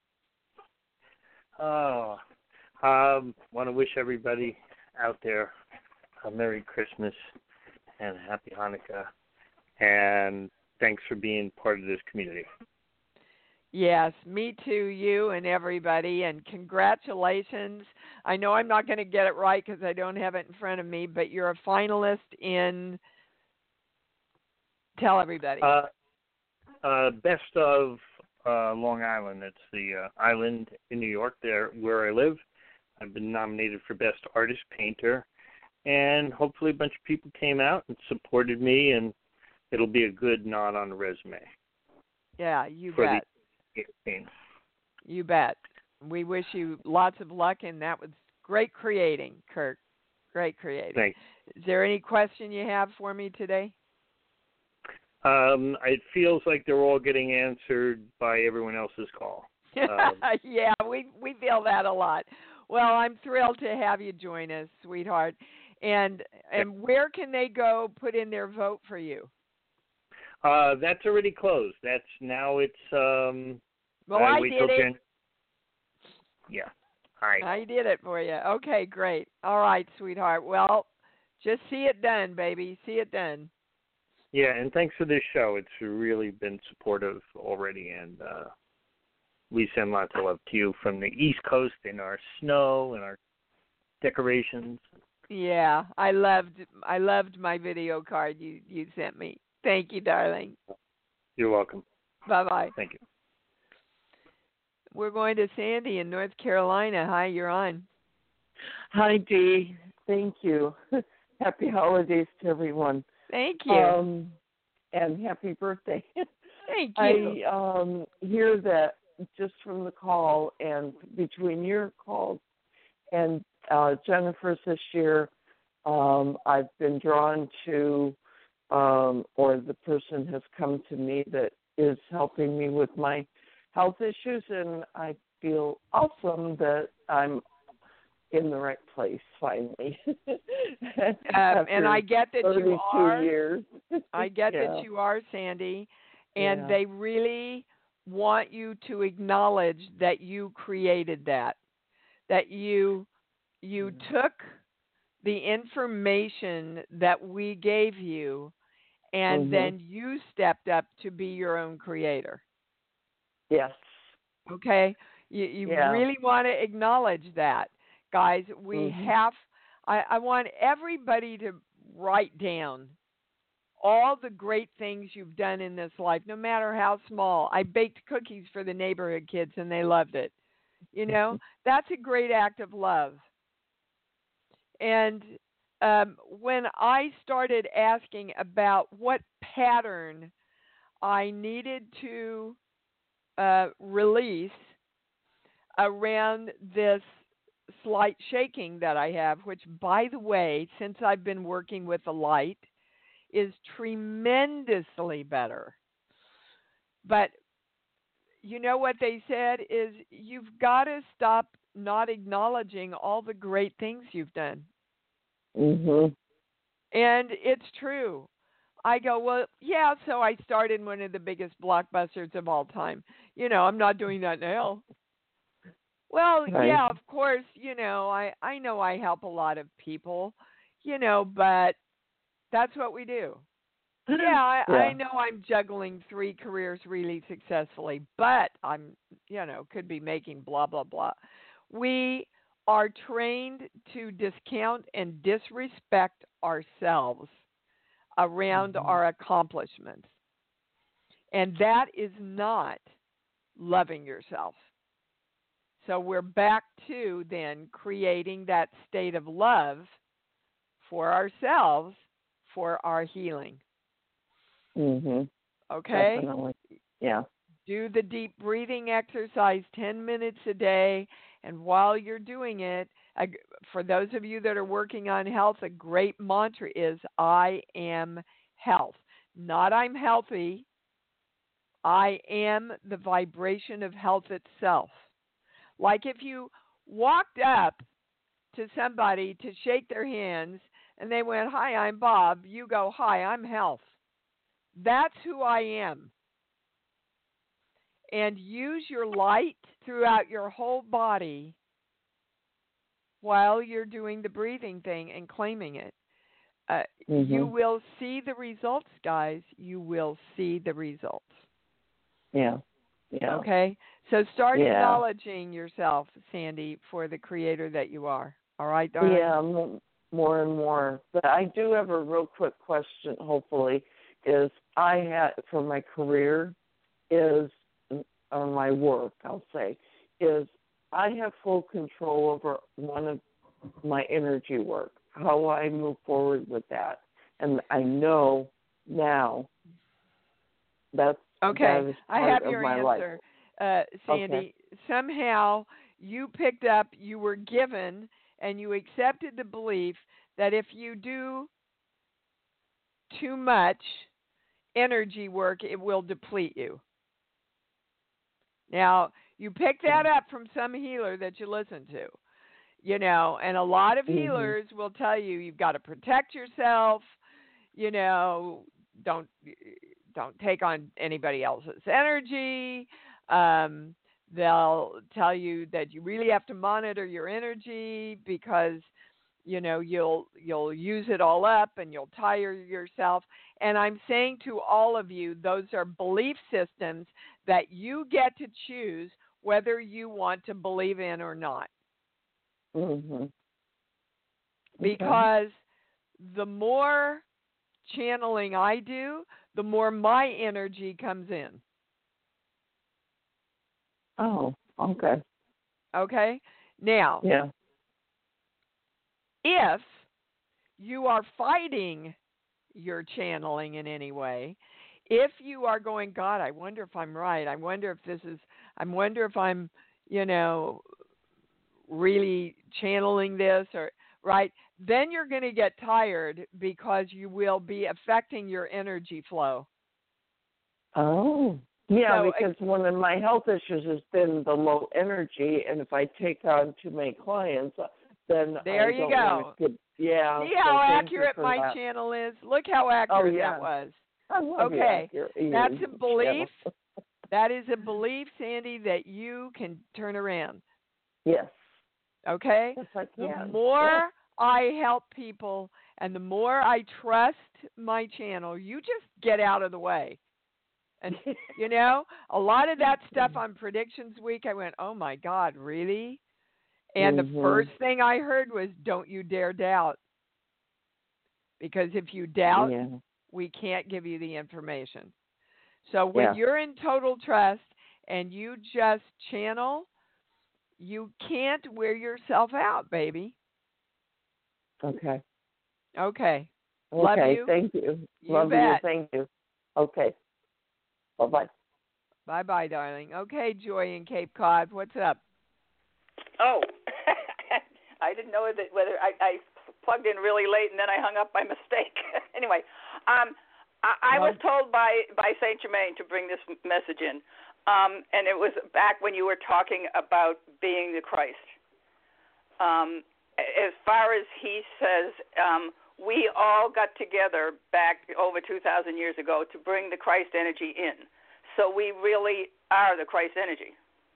[SPEAKER 8] Oh, um, want to wish everybody out there a Merry Christmas and a Happy Hanukkah, and thanks for being part of this community.
[SPEAKER 3] Yes, me too, you and everybody, and congratulations. I know I'm not going to get it right because I don't have it in front of me, but you're a finalist in, tell everybody.
[SPEAKER 8] Uh, uh, best of uh, Long Island. It's the uh, island in New York there where I live. I've been nominated for Best Artist Painter, and hopefully a bunch of people came out and supported me, and it'll be a good nod on the resume.
[SPEAKER 3] Yeah, you
[SPEAKER 8] for
[SPEAKER 3] bet.
[SPEAKER 8] The campaign.
[SPEAKER 3] You bet. We wish you lots of luck, and that was great creating, Kirk. Great creating.
[SPEAKER 8] Thanks.
[SPEAKER 3] Is there any question you have for me today?
[SPEAKER 8] Um, it feels like they're all getting answered by everyone else's call. Um,
[SPEAKER 3] yeah, we we feel that a lot. Well, I'm thrilled to have you join us, sweetheart. And and where can they go put in their vote for you?
[SPEAKER 8] Uh, that's already closed. That's now it's um.
[SPEAKER 3] Well, I, I did it.
[SPEAKER 8] Jan- yeah. All right.
[SPEAKER 3] I did it for you. Okay, great. All right, sweetheart. Well, just see it done, baby. See it done.
[SPEAKER 8] Yeah, and thanks for this show. It's really been supportive already, and uh, we send lots of love to you from the East Coast in our snow and our decorations. Yeah,
[SPEAKER 3] I loved I loved my video card you, you sent me. Thank you, darling.
[SPEAKER 8] You're welcome.
[SPEAKER 3] Bye-bye.
[SPEAKER 8] Thank you.
[SPEAKER 3] We're going to Sandy in North Carolina. Hi, you're on.
[SPEAKER 9] Hi, Dee. Thank you. Happy holidays to everyone.
[SPEAKER 3] Thank you.
[SPEAKER 9] Um, and happy birthday.
[SPEAKER 3] Thank you.
[SPEAKER 9] I um, hear that just from the call and between your calls and uh, Jennifer's this year, um, I've been drawn to, um, or the person has come to me that is helping me with my health issues, and I feel awesome that I'm in the right place finally.
[SPEAKER 3] um, and I get that you are.
[SPEAKER 9] Years.
[SPEAKER 3] I get
[SPEAKER 9] yeah.
[SPEAKER 3] that you are, Sandy, and
[SPEAKER 9] yeah.
[SPEAKER 3] they really want you to acknowledge that you created that, that you you
[SPEAKER 9] yeah.
[SPEAKER 3] took the information that we gave you, and
[SPEAKER 9] mm-hmm.
[SPEAKER 3] then you stepped up to be your own creator.
[SPEAKER 9] Yes.
[SPEAKER 3] Okay? You, you
[SPEAKER 9] yeah.
[SPEAKER 3] really want to acknowledge that. Guys, we
[SPEAKER 9] mm-hmm.
[SPEAKER 3] have, I, I want everybody to write down all the great things you've done in this life, no matter how small. I baked cookies for the neighborhood kids, and they loved it. You know, that's a great act of love. And um, when I started asking about what pattern I needed to uh, release around this slight shaking that I have, which, by the way, since I've been working with the light, is tremendously better. But you know what they said is you've got to stop not acknowledging all the great things you've done.
[SPEAKER 9] Mhm.
[SPEAKER 3] And it's true. I go, well, yeah, so I started one of the biggest blockbusters of all time. You know, I'm not doing that now. Well,
[SPEAKER 9] right.
[SPEAKER 3] yeah, of course, you know, I, I know I help a lot of people, you know, but that's what we do. Yeah, I,
[SPEAKER 9] yeah.
[SPEAKER 3] I know I'm juggling three careers really successfully, but I'm, you know, could be making blah, blah, blah. We are trained to discount and disrespect ourselves around
[SPEAKER 9] mm-hmm.
[SPEAKER 3] our accomplishments. And that is not loving yourself. So we're back to then creating that state of love for ourselves for our healing.
[SPEAKER 9] Mhm.
[SPEAKER 3] Okay?
[SPEAKER 9] Definitely. Yeah.
[SPEAKER 3] Do the deep breathing exercise ten minutes a day, and while you're doing it, for those of you that are working on health, a great mantra is I am health. Not I'm healthy. I am the vibration of health itself. Like if you walked up to somebody to shake their hands and they went, hi, I'm Bob. You go, hi, I'm health. That's who I am. And use your light throughout your whole body while you're doing the breathing thing and claiming it. Uh,
[SPEAKER 9] mm-hmm.
[SPEAKER 3] You will see the results, guys. You will see the results.
[SPEAKER 9] Yeah. Yeah.
[SPEAKER 3] Okay? So start
[SPEAKER 9] yeah.
[SPEAKER 3] acknowledging yourself, Sandy, for the creator that you are. All right, darling?
[SPEAKER 9] Yeah, more and more. But I do have a real quick question, hopefully, is I had, for my career, is, or my work, I'll say, is I have full control over one of my energy work, how I move forward with that. And I know now that's
[SPEAKER 3] okay.
[SPEAKER 9] that is
[SPEAKER 3] I
[SPEAKER 9] part
[SPEAKER 3] have
[SPEAKER 9] of
[SPEAKER 3] your
[SPEAKER 9] my
[SPEAKER 3] answer, uh, Sandy.
[SPEAKER 9] Okay.
[SPEAKER 3] Somehow you picked up, you were given, and you accepted the belief that if you do too much energy work, it will deplete you. Now, you pick that up from some healer that you listen to, you know, and a lot of healers mm-hmm. will tell you you've got to protect yourself, you know, don't don't take on anybody else's energy. Um, they'll tell you that you really have to monitor your energy because, you know, you'll you'll use it all up and you'll tire yourself. And I'm saying to all of you, those are belief systems that you get to choose whether you want to believe in or not.
[SPEAKER 9] Mm-hmm.
[SPEAKER 3] Because okay. the more channeling I do, the more my energy comes in.
[SPEAKER 9] Oh, okay.
[SPEAKER 3] Okay? Now,
[SPEAKER 9] yeah.
[SPEAKER 3] if you are fighting your channeling in any way, if you are going, God, I wonder if I'm right. I wonder if this is, I wonder if I'm, you know, really channeling this or, right, then you're going to get tired because you will be affecting your energy flow.
[SPEAKER 9] Oh. Yeah,
[SPEAKER 3] So,
[SPEAKER 9] because one of my health issues has been the low energy, and if I take on too many clients, then
[SPEAKER 3] there
[SPEAKER 9] I
[SPEAKER 3] you
[SPEAKER 9] don't
[SPEAKER 3] go.
[SPEAKER 9] want to get, yeah.
[SPEAKER 3] See
[SPEAKER 9] so
[SPEAKER 3] how
[SPEAKER 9] thank you
[SPEAKER 3] accurate
[SPEAKER 9] for
[SPEAKER 3] my
[SPEAKER 9] that.
[SPEAKER 3] channel is? Look how accurate
[SPEAKER 9] Oh, yeah.
[SPEAKER 3] that was.
[SPEAKER 9] I love
[SPEAKER 3] Okay,
[SPEAKER 9] your, your,
[SPEAKER 3] that's
[SPEAKER 9] your
[SPEAKER 3] a belief.
[SPEAKER 9] channel.
[SPEAKER 3] That is a belief, Sandy, that you can turn around.
[SPEAKER 9] Yes.
[SPEAKER 3] Okay?
[SPEAKER 9] Yes, I
[SPEAKER 3] The
[SPEAKER 9] can.
[SPEAKER 3] more
[SPEAKER 9] Yes.
[SPEAKER 3] I help people and the more I trust my channel, you just get out of the way. And, you know, a lot of that stuff on Predictions Week, I went, oh, my God, really? And
[SPEAKER 9] mm-hmm.
[SPEAKER 3] the first thing I heard was, don't you dare doubt. Because if you doubt,
[SPEAKER 9] yeah.
[SPEAKER 3] we can't give you the information. So when
[SPEAKER 9] yeah.
[SPEAKER 3] you're in total trust and you just channel, you can't wear yourself out, baby.
[SPEAKER 9] Okay.
[SPEAKER 3] Okay.
[SPEAKER 9] Okay.
[SPEAKER 3] Love you.
[SPEAKER 9] Thank you.
[SPEAKER 3] You
[SPEAKER 9] Love
[SPEAKER 3] bet.
[SPEAKER 9] you. Thank you. Okay. Bye-bye.
[SPEAKER 3] Bye-bye, darling. Okay, Joy in Cape Cod, what's up?
[SPEAKER 10] Oh, I didn't know that whether I, I plugged in really late and then I hung up by mistake. Anyway, um, I, I was told by, by Saint Germain to bring this message in, um, and it was back when you were talking about being the Christ. Um, as far as he says, um, we all got together back over two thousand years ago to bring the Christ energy in. So we really are the Christ energy.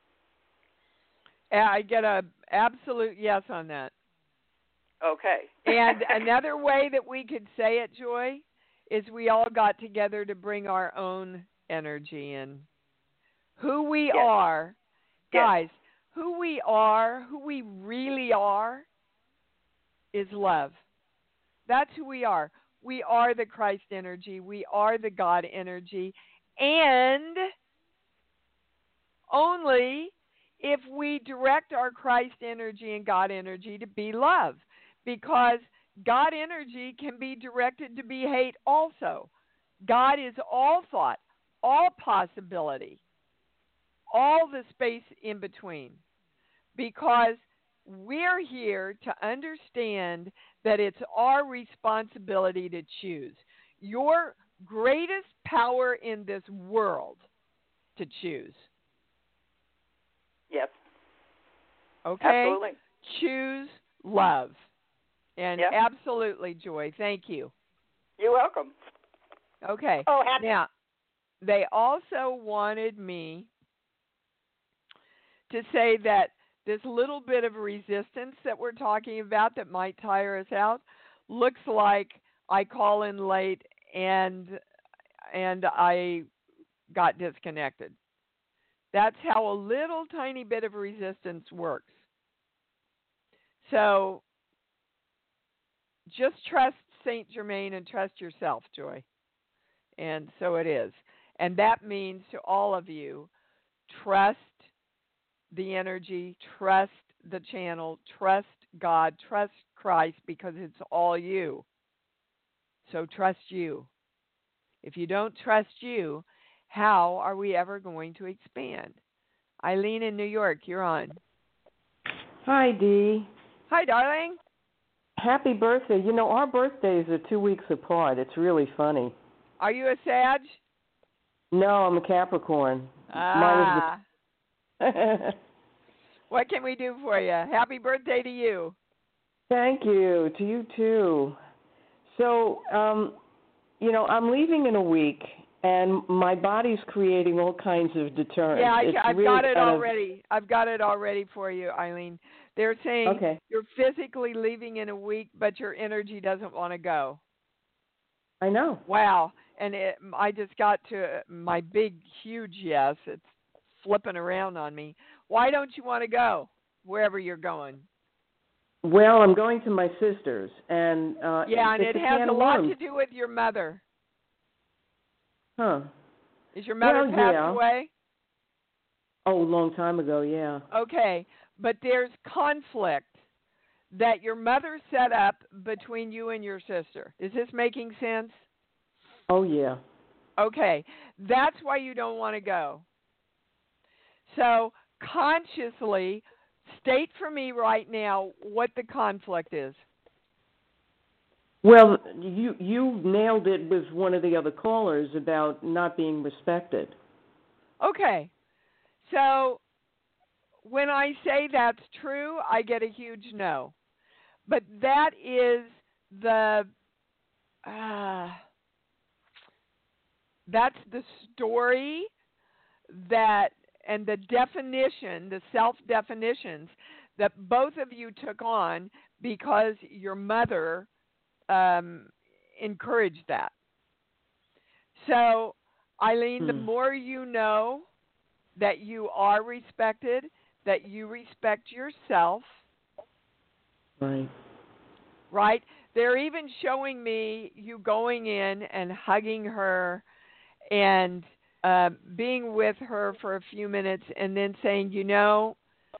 [SPEAKER 3] I get a absolute yes on that.
[SPEAKER 10] Okay.
[SPEAKER 3] And another way that we could say it, Joy, is we all got together to bring our own energy in. Who we
[SPEAKER 10] yes.
[SPEAKER 3] are,
[SPEAKER 10] yes.
[SPEAKER 3] guys, who we are, who we really are, is love. That's who we are. We are the Christ energy. We are the God energy. And only if we direct our Christ energy and God energy to be love. Because God energy can be directed to be hate also. God is all thought, all possibility, all the space in between. Because we're here to understand that it's our responsibility to choose. Your greatest power in this world to choose.
[SPEAKER 10] Yes.
[SPEAKER 3] Okay?
[SPEAKER 10] Absolutely.
[SPEAKER 3] Choose love. And
[SPEAKER 10] yep.
[SPEAKER 3] absolutely, Joy. Thank you.
[SPEAKER 10] You're welcome.
[SPEAKER 3] Okay.
[SPEAKER 10] Oh, happy.
[SPEAKER 3] Now, they also wanted me to say that this little bit of resistance that we're talking about that might tire us out looks like I call in late and and I got disconnected. That's how a little tiny bit of resistance works. So just trust Saint Germain and trust yourself, Joy. And so it is. And that means to all of you, trust the energy, trust the channel, trust God, trust Christ, because it's all you. So trust you. If you don't trust you, how are we ever going to expand? Eileen in New York, you're on.
[SPEAKER 11] Hi, Dee.
[SPEAKER 3] Hi, darling.
[SPEAKER 11] Happy birthday. You know, our birthdays are two weeks apart. It's really funny.
[SPEAKER 3] Are you a Sag?
[SPEAKER 11] No, I'm a Capricorn.
[SPEAKER 3] Ah.
[SPEAKER 11] The...
[SPEAKER 3] What can we do for you? Happy birthday to you.
[SPEAKER 11] Thank you. To you, too. So, um, you know, I'm leaving in a week, and my body's creating all kinds of deterrents.
[SPEAKER 3] Yeah, I,
[SPEAKER 11] it's
[SPEAKER 3] I've
[SPEAKER 11] really
[SPEAKER 3] got it
[SPEAKER 11] kind
[SPEAKER 3] already. Of... I've got it already for you, Eileen. They're saying
[SPEAKER 11] okay.
[SPEAKER 3] You're physically leaving in a week, but your energy doesn't want to go.
[SPEAKER 11] I know.
[SPEAKER 3] Wow. And it, I just got to my big, huge yes. It's flipping around on me. Why don't you want to go wherever you're going?
[SPEAKER 11] Well, I'm going to my sister's. and uh,
[SPEAKER 3] Yeah, and
[SPEAKER 11] it's
[SPEAKER 3] it
[SPEAKER 11] a
[SPEAKER 3] has
[SPEAKER 11] can
[SPEAKER 3] a
[SPEAKER 11] of
[SPEAKER 3] lot
[SPEAKER 11] worms.
[SPEAKER 3] to do with your mother.
[SPEAKER 11] Huh.
[SPEAKER 3] Is your mother
[SPEAKER 11] well,
[SPEAKER 3] passed
[SPEAKER 11] yeah.
[SPEAKER 3] away?
[SPEAKER 11] Oh, a long time ago, yeah.
[SPEAKER 3] Okay, but there's conflict that your mother set up between you and your sister. Is this making sense?
[SPEAKER 11] Oh, yeah.
[SPEAKER 3] Okay, that's why you don't want to go. So consciously state for me right now what the conflict is.
[SPEAKER 11] Well, you you nailed it with one of the other callers about not being respected.
[SPEAKER 3] Okay. So when I say that's true, I get a huge no. But that is the uh, that's the story that and the definition, the self-definitions that both of you took on because your mother um, encouraged that. So, Eileen, hmm. the more you know that you are respected, that you respect yourself.
[SPEAKER 11] Right.
[SPEAKER 3] Right? They're even showing me you going in and hugging her and uh, being with her for a few minutes and then saying, you know,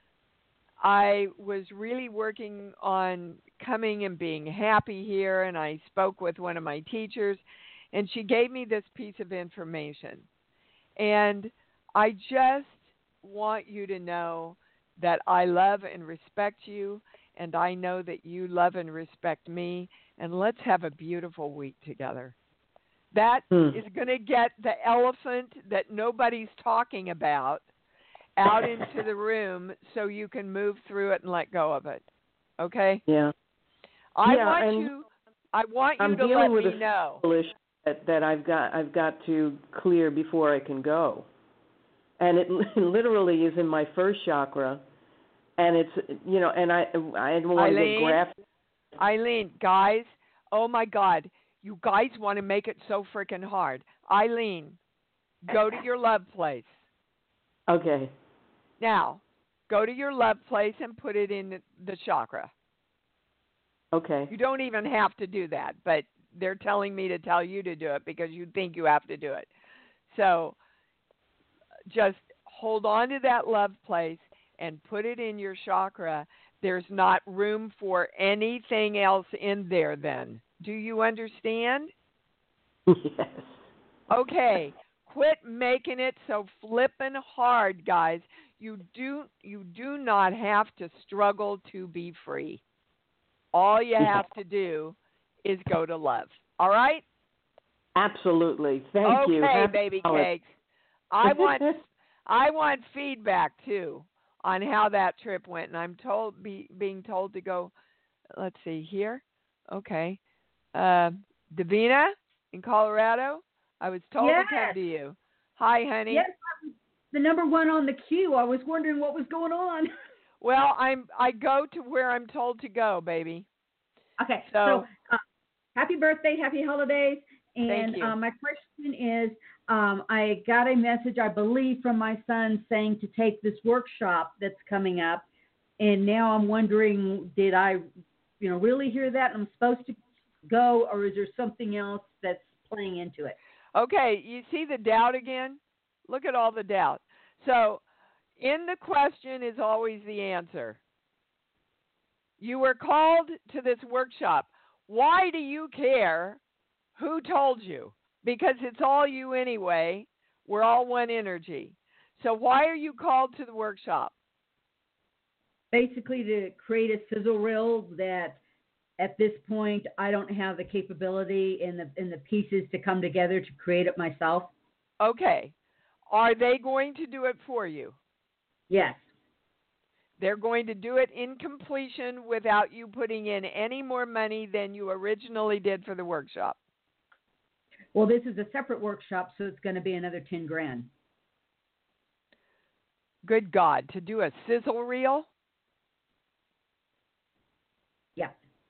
[SPEAKER 3] I was really working on coming and being happy here, and I spoke with one of my teachers, and she gave me this piece of information. And I just want you to know that I love and respect you, and I know that you love and respect me, and let's have a beautiful week together. That hmm. is going to get the elephant that nobody's talking about out into the room so you can move through it and let go of it. Okay?
[SPEAKER 11] Yeah.
[SPEAKER 3] I
[SPEAKER 11] yeah,
[SPEAKER 3] want
[SPEAKER 11] and
[SPEAKER 3] you I want you
[SPEAKER 11] I'm
[SPEAKER 3] to
[SPEAKER 11] dealing
[SPEAKER 3] let
[SPEAKER 11] with
[SPEAKER 3] me know.
[SPEAKER 11] Issue that, that I've got I've got to clear before I can go. And it literally is in my first chakra, and it's you know, and I I don't want
[SPEAKER 3] Eileen,
[SPEAKER 11] to get graphic.
[SPEAKER 3] Eileen, guys, oh my God, you guys want to make it so freaking hard. Eileen, go to your love place.
[SPEAKER 11] Okay.
[SPEAKER 3] Now, go to your love place and put it in the chakra.
[SPEAKER 11] Okay.
[SPEAKER 3] You don't even have to do that, but they're telling me to tell you to do it because you think you have to do it. So just hold on to that love place and put it in your chakra. There's not room for anything else in there then. Do you understand?
[SPEAKER 11] Yes.
[SPEAKER 3] Okay. Quit making it so flippin' hard, guys. You do you do not have to struggle to be free. All you have to do is go to love. All right?
[SPEAKER 11] Absolutely. Thank
[SPEAKER 3] okay,
[SPEAKER 11] you.
[SPEAKER 3] Okay, baby cakes. I want I want feedback too on how that trip went, and I'm told be, being told to go. Let's see here. Okay, uh, Davina in Colorado. I was told
[SPEAKER 12] yes.
[SPEAKER 3] to come to you. Hi, honey.
[SPEAKER 12] Yes, I'm the number one on the queue. I was wondering what was going on.
[SPEAKER 3] Well, I'm I go to where I'm told to go, baby.
[SPEAKER 12] Okay,
[SPEAKER 3] so,
[SPEAKER 12] so uh, happy birthday, happy holidays, and
[SPEAKER 3] thank you.
[SPEAKER 12] Uh, my question is, um, I got a message, I believe, from my son saying to take this workshop that's coming up, and now I'm wondering, did I, you know, really hear that? I'm supposed to go, or is there something else that's playing into it?
[SPEAKER 3] Okay, you see the doubt again? Look at all the doubt. So, in the question is always the answer. You were called to this workshop. Why do you care who told you? Because it's all you anyway. We're all one energy. So why are you called to the workshop?
[SPEAKER 12] Basically to create a sizzle reel that at this point I don't have the capability and the, and the pieces to come together to create it myself.
[SPEAKER 3] Okay. Are they going to do it for you?
[SPEAKER 12] Yes.
[SPEAKER 3] They're going to do it in completion without you putting in any more money than you originally did for the workshop.
[SPEAKER 12] Well, this is a separate workshop, so it's going to be another ten grand.
[SPEAKER 3] Good God, to do a sizzle reel?
[SPEAKER 12] Yeah.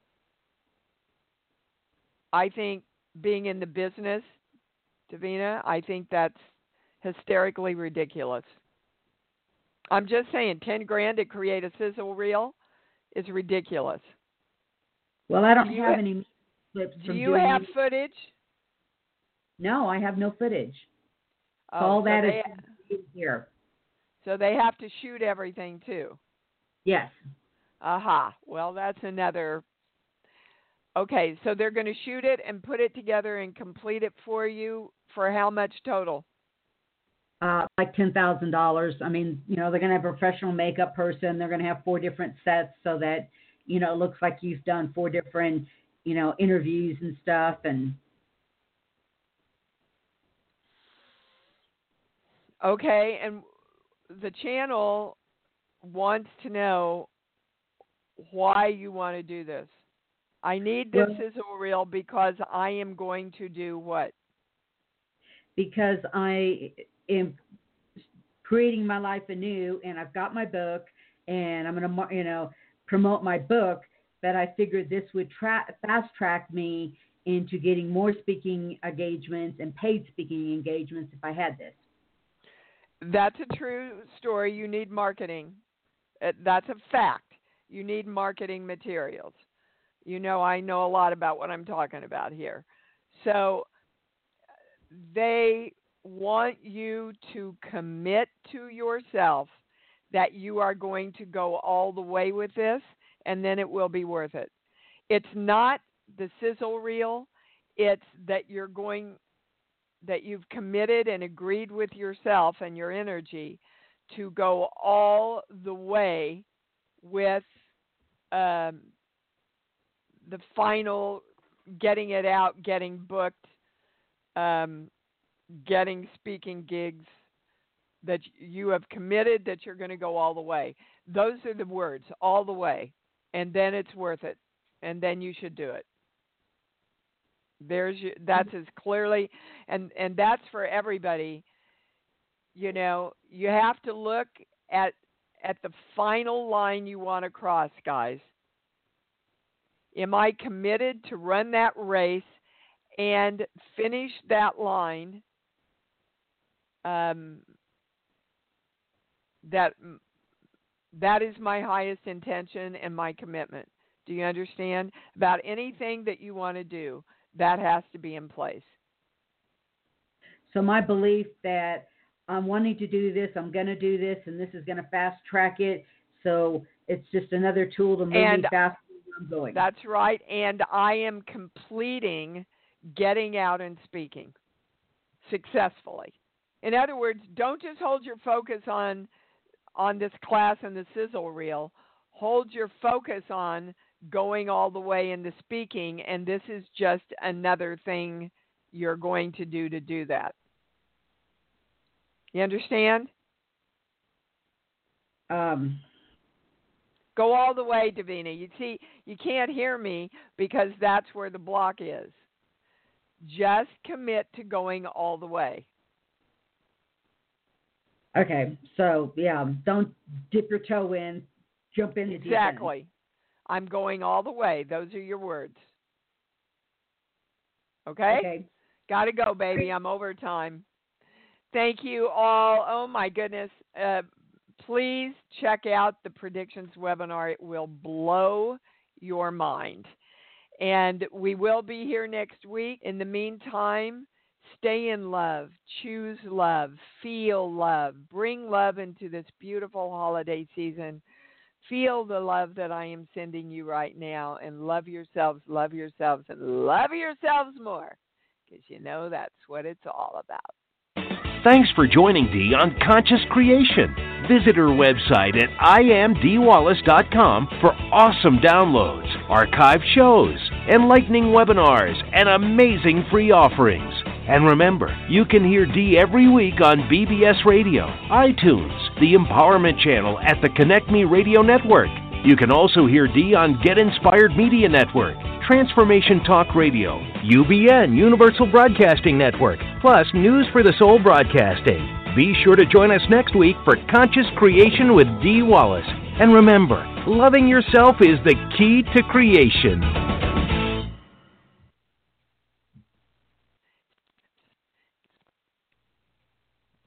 [SPEAKER 3] I think being in the business, Davina, I think that's hysterically ridiculous. I'm just saying, ten grand to create a sizzle reel is ridiculous.
[SPEAKER 12] Well, I don't
[SPEAKER 3] do
[SPEAKER 12] have
[SPEAKER 3] ha-
[SPEAKER 12] any clips.
[SPEAKER 3] Do
[SPEAKER 12] from
[SPEAKER 3] you have
[SPEAKER 12] any-
[SPEAKER 3] footage?
[SPEAKER 12] No, I have no footage.
[SPEAKER 3] Oh,
[SPEAKER 12] All
[SPEAKER 3] so
[SPEAKER 12] that
[SPEAKER 3] they,
[SPEAKER 12] is here.
[SPEAKER 3] So they have to shoot everything too.
[SPEAKER 12] Yes.
[SPEAKER 3] Aha. Well, that's another. Okay, so they're going to shoot it and put it together and complete it for you for how much total?
[SPEAKER 12] Uh, like ten thousand dollars. I mean, you know, they're going to have a professional makeup person. They're going to have four different sets so that, you know, it looks like you've done four different you know, interviews and stuff. And
[SPEAKER 3] okay, and the channel wants to know why you want to do this. I need this
[SPEAKER 12] well,
[SPEAKER 3] sizzle reel because I am going to do what?
[SPEAKER 12] Because I am creating my life anew, and I've got my book, and I'm going to, you know, promote my book. But I figured this would tra- fast track me into getting more speaking engagements and paid speaking engagements if I had this.
[SPEAKER 3] That's a true story. You need marketing. That's a fact. You need marketing materials. You know, I know a lot about what I'm talking about here. So they want you to commit to yourself that you are going to go all the way with this, and then it will be worth it. It's not the sizzle reel. It's that you're going, that you've committed and agreed with yourself and your energy to go all the way with um, the final getting it out, getting booked, um, getting speaking gigs, that you have committed that you're going to go all the way. Those are the words, all the way. And then it's worth it. And then you should do it. There's your, that's as clearly, and, and that's for everybody. You know, you have to look at at the final line you want to cross, guys. Am I committed to run that race and finish that line? Um, that that is my highest intention and my commitment. Do you understand? About anything that you want to do, that has to be in place.
[SPEAKER 12] So my belief that I'm wanting to do this, I'm going to do this, and this is going to fast track it. So it's just another tool to move
[SPEAKER 3] and
[SPEAKER 12] me faster where I'm going.
[SPEAKER 3] That's right. And I am completing getting out and speaking successfully. In other words, don't just hold your focus on on this class and the sizzle reel. Hold your focus on going all the way into speaking, and this is just another thing you're going to do to do that. You understand?
[SPEAKER 12] Um,
[SPEAKER 3] Go all the way, Davina. You see, you can't hear me because that's where the block is. Just commit to going all the way.
[SPEAKER 12] Okay, so yeah, don't dip your toe in, jump in the deep end.
[SPEAKER 3] Exactly. I'm going all the way. Those are your words. Okay?
[SPEAKER 12] Okay.
[SPEAKER 3] Got to go, baby. I'm over time. Thank you all. Oh, my goodness. Uh, please check out the predictions webinar. It will blow your mind. And we will be here next week. In the meantime, stay in love, choose love, feel love, bring love into this beautiful holiday season. Feel the love that I am sending you right now, and love yourselves, love yourselves, and love yourselves more, because you know that's what it's all about.
[SPEAKER 2] Thanks for joining Dee on Conscious Creation. Visit her website at I am dee wallace dot com for awesome downloads, archived shows, enlightening webinars, and amazing free offerings. And remember, you can hear Dee every week on B B S Radio, iTunes, the Empowerment Channel at the Connect Me Radio Network. You can also hear Dee on Get Inspired Media Network, Transformation Talk Radio, U B N Universal Broadcasting Network, plus News for the Soul Broadcasting. Be sure to join us next week for Conscious Creation with Dee Wallace. And remember, loving yourself is the key to creation.